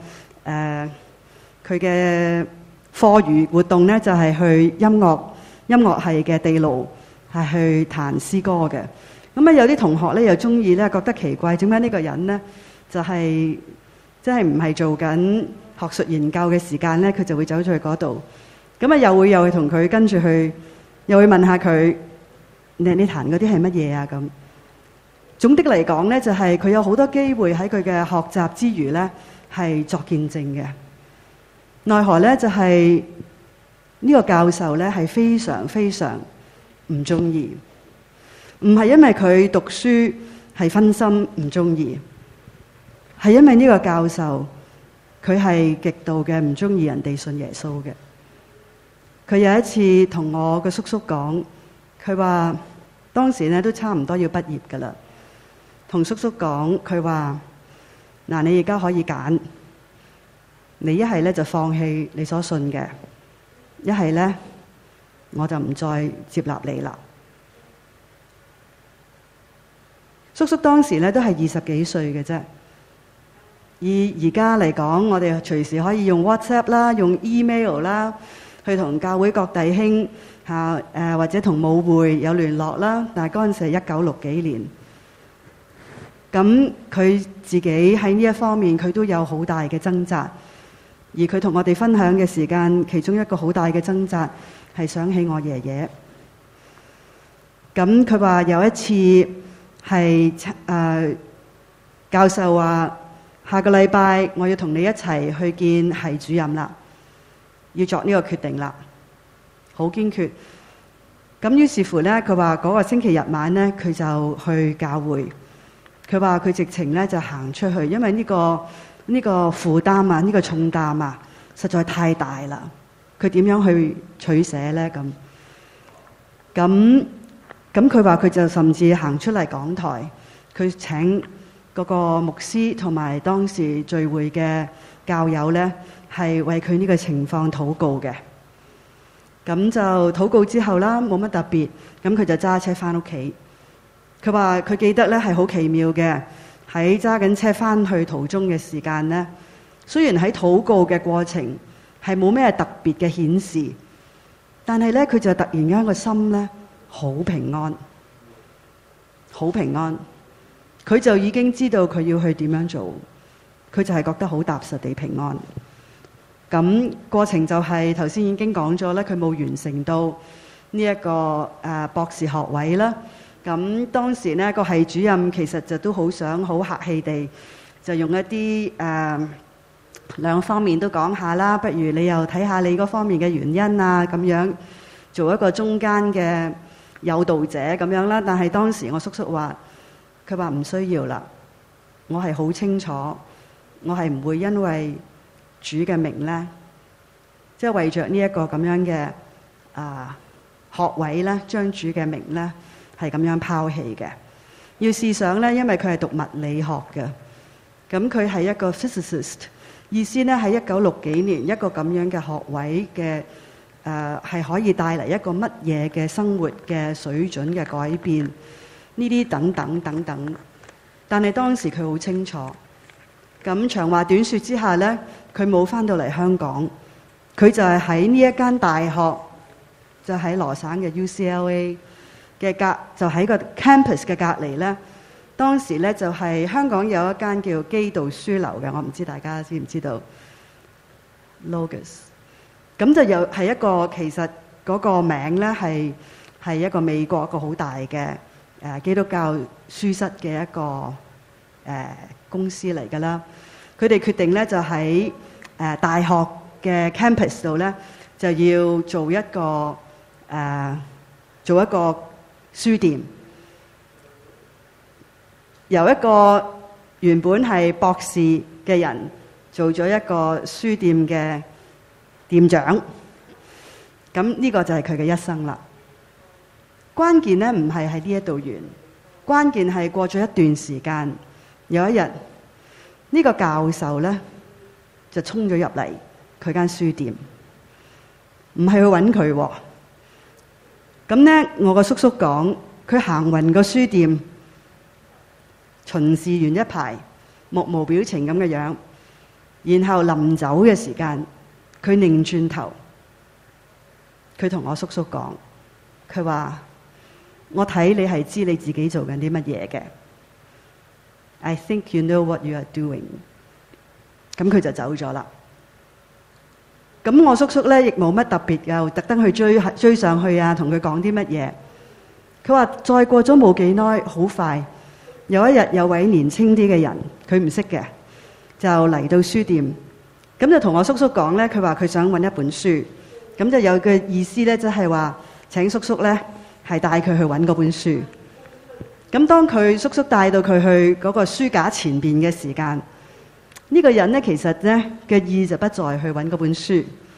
佢嘅課餘活動咧就係去音樂系嘅地牢係去彈詩歌嘅。咁啊有啲同學咧又中意咧覺得奇怪，點解呢個人咧就係即係唔係做緊學術研究嘅時間咧，佢就會走咗去嗰度。咁啊又去同佢跟住去，又會問下佢你彈嗰啲係乜嘢啊？咁總的嚟講咧，就係佢有好多機會喺佢嘅學習之餘咧係作見證嘅。奈何咧就係呢個教授咧係非常非常唔中意，唔係因為佢讀書係分心唔中意，係因為呢個教授佢係極度嘅唔中意人哋信耶穌嘅。 佢有一次同我個叔叔講，佢話當時咧都差唔多要畢業㗎啦。同叔叔講，佢話嗱，你而家可以揀，你一係咧就放棄你所信嘅，一係咧我就唔再接納你啦。叔叔當時咧都係20幾歲嘅啫。以而家嚟講，我哋隨時可以用 WhatsApp 啦，用 email 啦，去同教會各弟兄或者同母會有聯絡啦。但係嗰陣時係1960幾年，咁佢自己喺呢一方面佢都有好大嘅掙扎。而佢同我哋分享嘅時間，其中一個好大嘅掙扎係想起我爺爺。咁佢話有一次係教授話，下個禮拜我要同你一齊去見系主任啦，要作呢個決定啦，好堅決。咁於是乎呢，佢話嗰個星期日晚呢，佢就去教會。佢話佢直情呢就行出去，因為呢個負擔啊，呢個重擔啊，實在太大啦。佢點樣去取捨呢？咁佢話佢就甚至行出嚟講台，佢請嗰個牧師同埋當時聚會嘅教友呢，係為佢呢個情況禱告嘅。咁就禱告之後啦，冇乜特別，咁佢就揸車翻屋企。佢話佢記得呢係好奇妙嘅，喺揸緊車翻去途中嘅時間呢，雖然喺禱告嘅過程係冇咩特別嘅顯示，但係呢，佢就突然間個心呢好平安，好平安。佢就已經知道佢要去點樣做，佢就係覺得好踏實地平安。咁過程就係頭先已經講咗啦，佢冇完成到呢一個博士學位啦。咁當時呢個系主任其實就都好想好客氣地就用一啲兩方面都講下啦，不如你又睇下你嗰方面嘅原因啊，咁樣做一個中間嘅誘導者咁樣啦。但係當時我叔叔話，佢話唔需要啦，我係好清楚，我係唔會因為主嘅名呢，即係為着呢一個咁樣嘅學位呢，將主嘅名呢係咁樣拋棄嘅。要試想呢，因為佢係讀物理學嘅，咁佢係一個 physicist， 意思呢喺1960幾年一個咁樣嘅學位嘅係可以帶嚟一個乜嘢嘅生活嘅水準嘅改變。呢啲等等等等，但係當時佢好清楚。咁長話短說之下呢，佢冇返到嚟香港，佢就係喺呢一間大學，就喺羅省嘅 UCLA 嘅就喺個 campus 嘅隔離呢。當時呢，就係香港有一間叫基道書樓嘅，我唔知大家知唔知道 Logos。咁就又係一個其實嗰個名呢係一個美國一個好大嘅基督教書室嘅一個公司嚟㗎啦。佢哋決定咧就喺大學嘅 campus 度咧就要做一個書店，由一個原本係博士嘅人做咗一個書店嘅店長。咁呢個就係佢嘅一生啦。關鍵咧唔係喺呢一度完，關鍵係過咗一段時間，有一日呢個教授咧就衝咗入嚟佢間書店，唔係去揾佢喎。咁咧我個叔叔講，佢行勻個書店，巡視完一排，目無表情咁嘅樣，然後臨走嘅時間，佢擰轉頭，佢同我叔叔講，佢話：我睇你係知你自己做緊啲乜嘢嘅。I think you know what you are doing。咁佢就走咗啦。咁我叔叔咧亦冇乜特別，又特登去追上去啊，同佢講啲乜嘢。佢話再過咗冇幾耐，好快有一日有位年輕啲嘅人，佢唔識嘅，就嚟到書店，咁就同我叔叔講咧，佢話佢想揾一本書，咁就有個意思咧，即係話請叔叔咧係帶佢去揾嗰本書。咁當佢叔叔帶到佢去嗰個書架前邊嘅時間，呢個人咧其實咧嘅意就不在去揾嗰本書，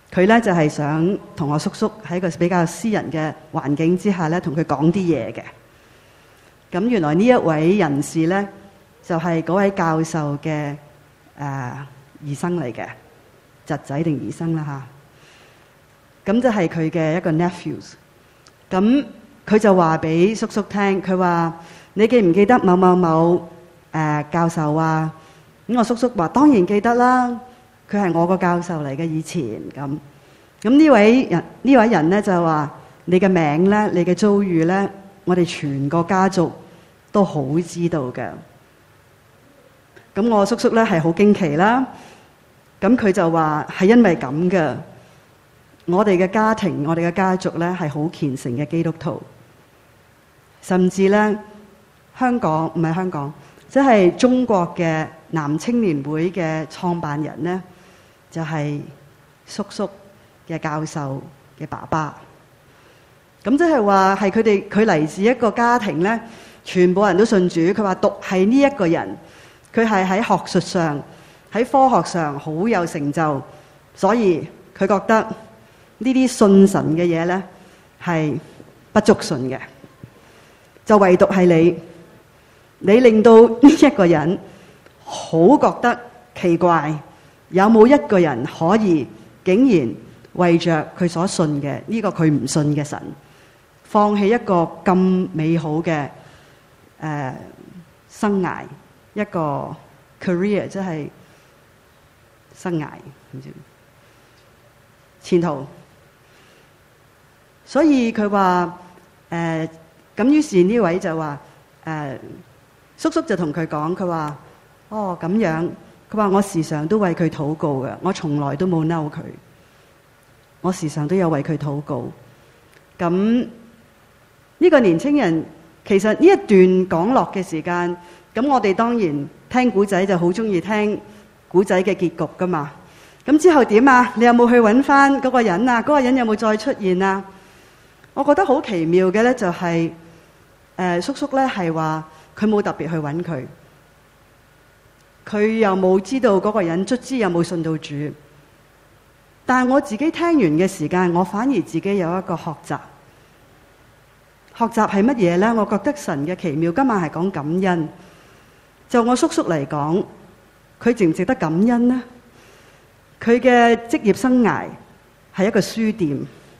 佢咧就係想同我叔叔喺一個比較私人嘅環境之下咧，同佢講啲嘢嘅。咁原來呢一位人士咧，就係嗰位教授嘅兒生嚟嘅，侄仔定兒生啦嚇。咁就係佢嘅一個 nephews。咁佢就話俾叔叔聽，佢話：你記唔記得某某某教授啊？咁我叔叔話：當然記得啦，佢係我個教授嚟嘅以前咁。咁呢位人咧就話：你嘅名咧，你嘅遭遇咧，我哋全個家族都好知道嘅。咁我叔叔咧係好驚奇啦。咁佢就話係因為咁嘅，我哋嘅家庭、我哋嘅家族咧係好虔誠嘅基督徒，甚至咧唔係香港，即係中國嘅男青年會嘅創辦人咧，就係叔叔嘅教授嘅爸爸。咁即係話係佢嚟自一個家庭咧，全部人都信主。佢話獨係呢一個人，佢係喺學術上、喺科學上好有成就，所以佢覺得呢啲信神嘅嘢咧係不足信嘅。就唯獨係你令到呢一個人好覺得奇怪，有冇一個人可以竟然為着佢所信嘅呢個佢唔信嘅神，放棄一個咁美好嘅生涯，一個 career， 即係生涯，唔知前途。所以佢話咁於是呢位就話叔叔就同佢講，佢話哦咁樣，佢話我時常都為佢禱告嘅，我從來都冇嬲佢，我時常都有為佢禱告。咁呢個年青人其實呢一段講落嘅時間，咁我哋當然聽古仔就好中意聽古仔嘅結局噶嘛。咁之後點啊？你有冇去揾翻嗰個人啊？嗰個人有冇再出現啊？我覺得好奇妙嘅咧，就係叔叔咧係話佢冇特別去揾佢，佢又冇知道嗰個人卒之有冇信到主。但係我自己聽完嘅時間，我反而自己有一個學習。學習係乜嘢呢？我覺得神嘅奇妙，今晚係講感恩。就我叔叔嚟講，佢值唔值得感恩呢？佢嘅職業生涯係一個書店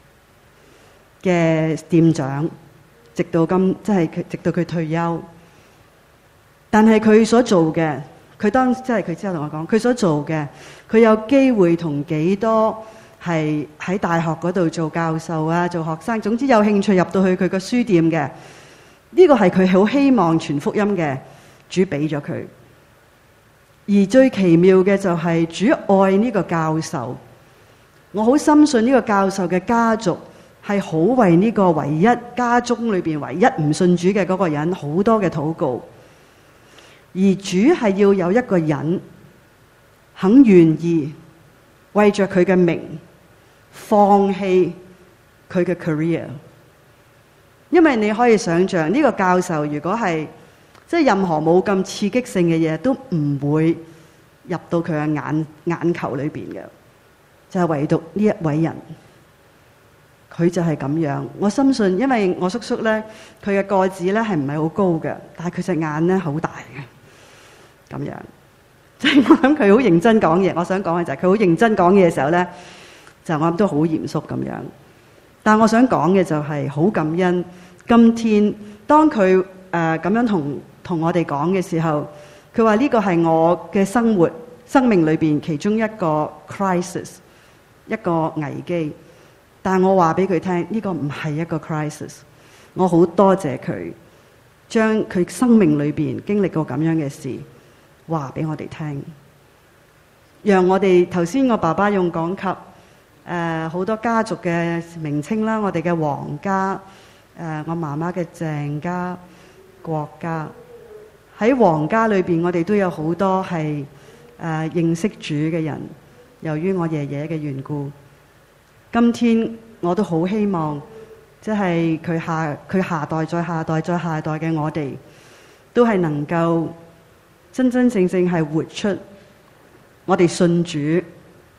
嘅店長，直到佢退休。但係佢所做嘅，佢之後同我講，佢所做嘅，佢有機會同幾多係喺大學嗰度做教授啊，做學生，總之有興趣入到去佢個書店嘅，呢個係佢好希望傳福音嘅，主俾咗佢。而最奇妙嘅就係主愛呢個教授，我好深信呢個教授嘅家族係好為呢個唯一家中裏邊唯一唔信主嘅嗰個人好多嘅禱告。而主係要有一個人肯願意為着佢嘅名放棄佢嘅 career， 因為你可以想象呢個教授如果係即係任何冇咁刺激性嘅嘢都唔會入到佢嘅眼球裏邊嘅，就係唯獨呢一位人，佢就係咁樣。我深信，因為我叔叔咧，佢嘅個子咧係唔係好高嘅，但係佢隻眼咧好大嘅。咁樣，即係我諗佢好認真講嘢。我想講嘅就係佢好認真講嘢嘅時候咧，就我諗都好嚴肅咁樣。但係我想講嘅就係好感恩。今天當佢咁樣同我哋講嘅時候，佢話呢個係我嘅生命裏邊其中一個 crisis， 一個危機。但係我話俾佢聽，呢個唔係一個 crisis。我好多謝佢將佢生命裏邊經歷過咁樣嘅事話俾我哋聽，讓我哋頭先我爸爸用講及好多家族嘅名稱啦，我哋嘅黃家，我媽媽嘅鄭家、郭家，喺黃家裏邊，我哋都有好多係認識主嘅人。由於我爺爺嘅緣故，今天我都好希望，即係佢下代再下代再下代嘅我哋，都係能夠真真正正係活出我哋信主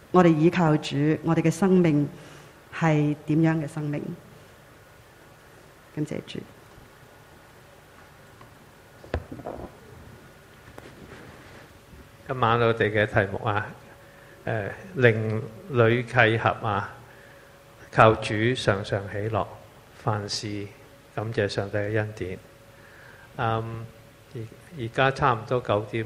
我哋倚靠主，我哋嘅生命係點樣嘅生命？感謝主。 今晚我哋嘅題目啊，靈裡契合啊，靠主常常喜樂，凡事感謝上帝嘅恩典。而家差唔多9:08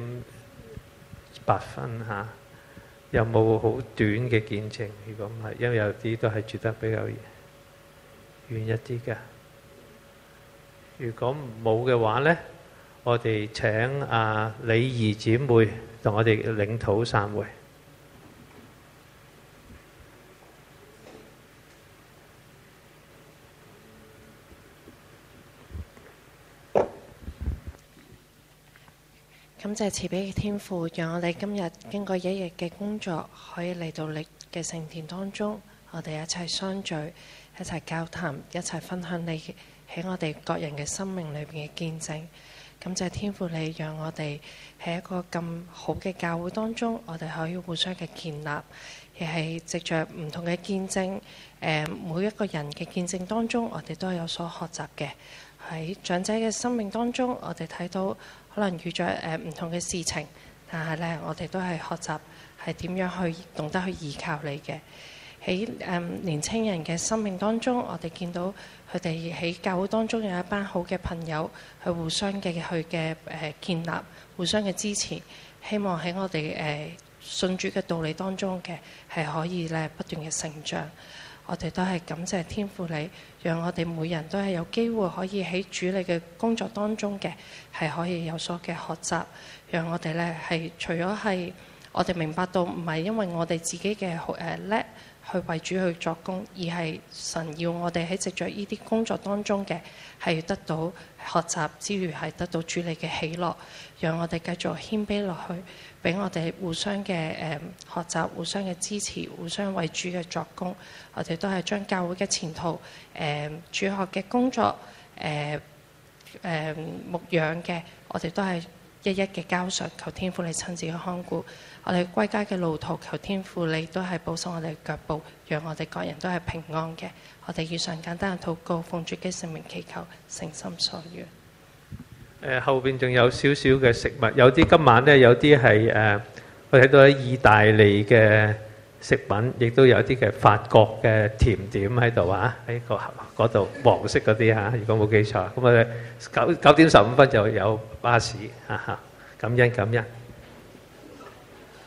嚇，有冇好短嘅見證？如果唔係，因為有啲都係住得比較遠一啲嘅。如果冇嘅話呢，我哋請李怡姊妹同我哋領禱散會。 感謝慈悲嘅天父，讓我哋今日經過一日嘅工作，可以嚟到你嘅聖殿當中，我哋一齊相聚，一齊交談，一齊分享你喺我哋各人嘅生命裏邊嘅見證。感謝天父，你讓我哋喺一個咁好嘅教會當中，我哋可以互相嘅建立，亦係藉着唔同嘅見證，每一個人嘅見證當中，我哋都係有所學習嘅。喺長者嘅生命當中，我哋睇到可能遇着唔同嘅事情，但係咧，我哋都係學習係點樣去懂得去依靠你嘅。喺年青人嘅生命當中，我哋見到佢哋喺教會當中有一班好嘅朋友，去互相嘅建立，互相嘅支持，希望喺我哋信主嘅道理當中嘅係可以咧不斷嘅成長。我哋都係感謝天父你，讓我哋每人都係有機會可以喺主你嘅工作當中嘅係可以有所嘅學習，讓我哋咧係除咗係我哋明白到唔係因為我哋自己嘅叻去為主去作工，而係神要我哋喺藉着呢啲工作當中嘅係得到學習之餘係得到主你嘅喜樂，讓我哋繼續謙卑落去，俾我哋互相嘅學習，互相嘅支持，互相為主嘅作工。我哋都係將教會嘅前途、主學嘅工作、牧養嘅，我哋都係一一嘅交上，求天父你親自嘅看顧。我哋歸家嘅路途，求天父你都係保守我哋嘅腳步，讓我哋各人都係平安嘅。我哋以上簡單嘅禱告，奉主嘅聖名祈求，誠心所願。 後邊仲有少少嘅食物，有啲今晚呢，有啲係我睇到喺意大利嘅食品，亦都有啲嘅法國嘅甜點喺度啊，喺嗰度黃色嗰啲嚇，如果冇記錯。咁9:15就有巴士，感恩感恩。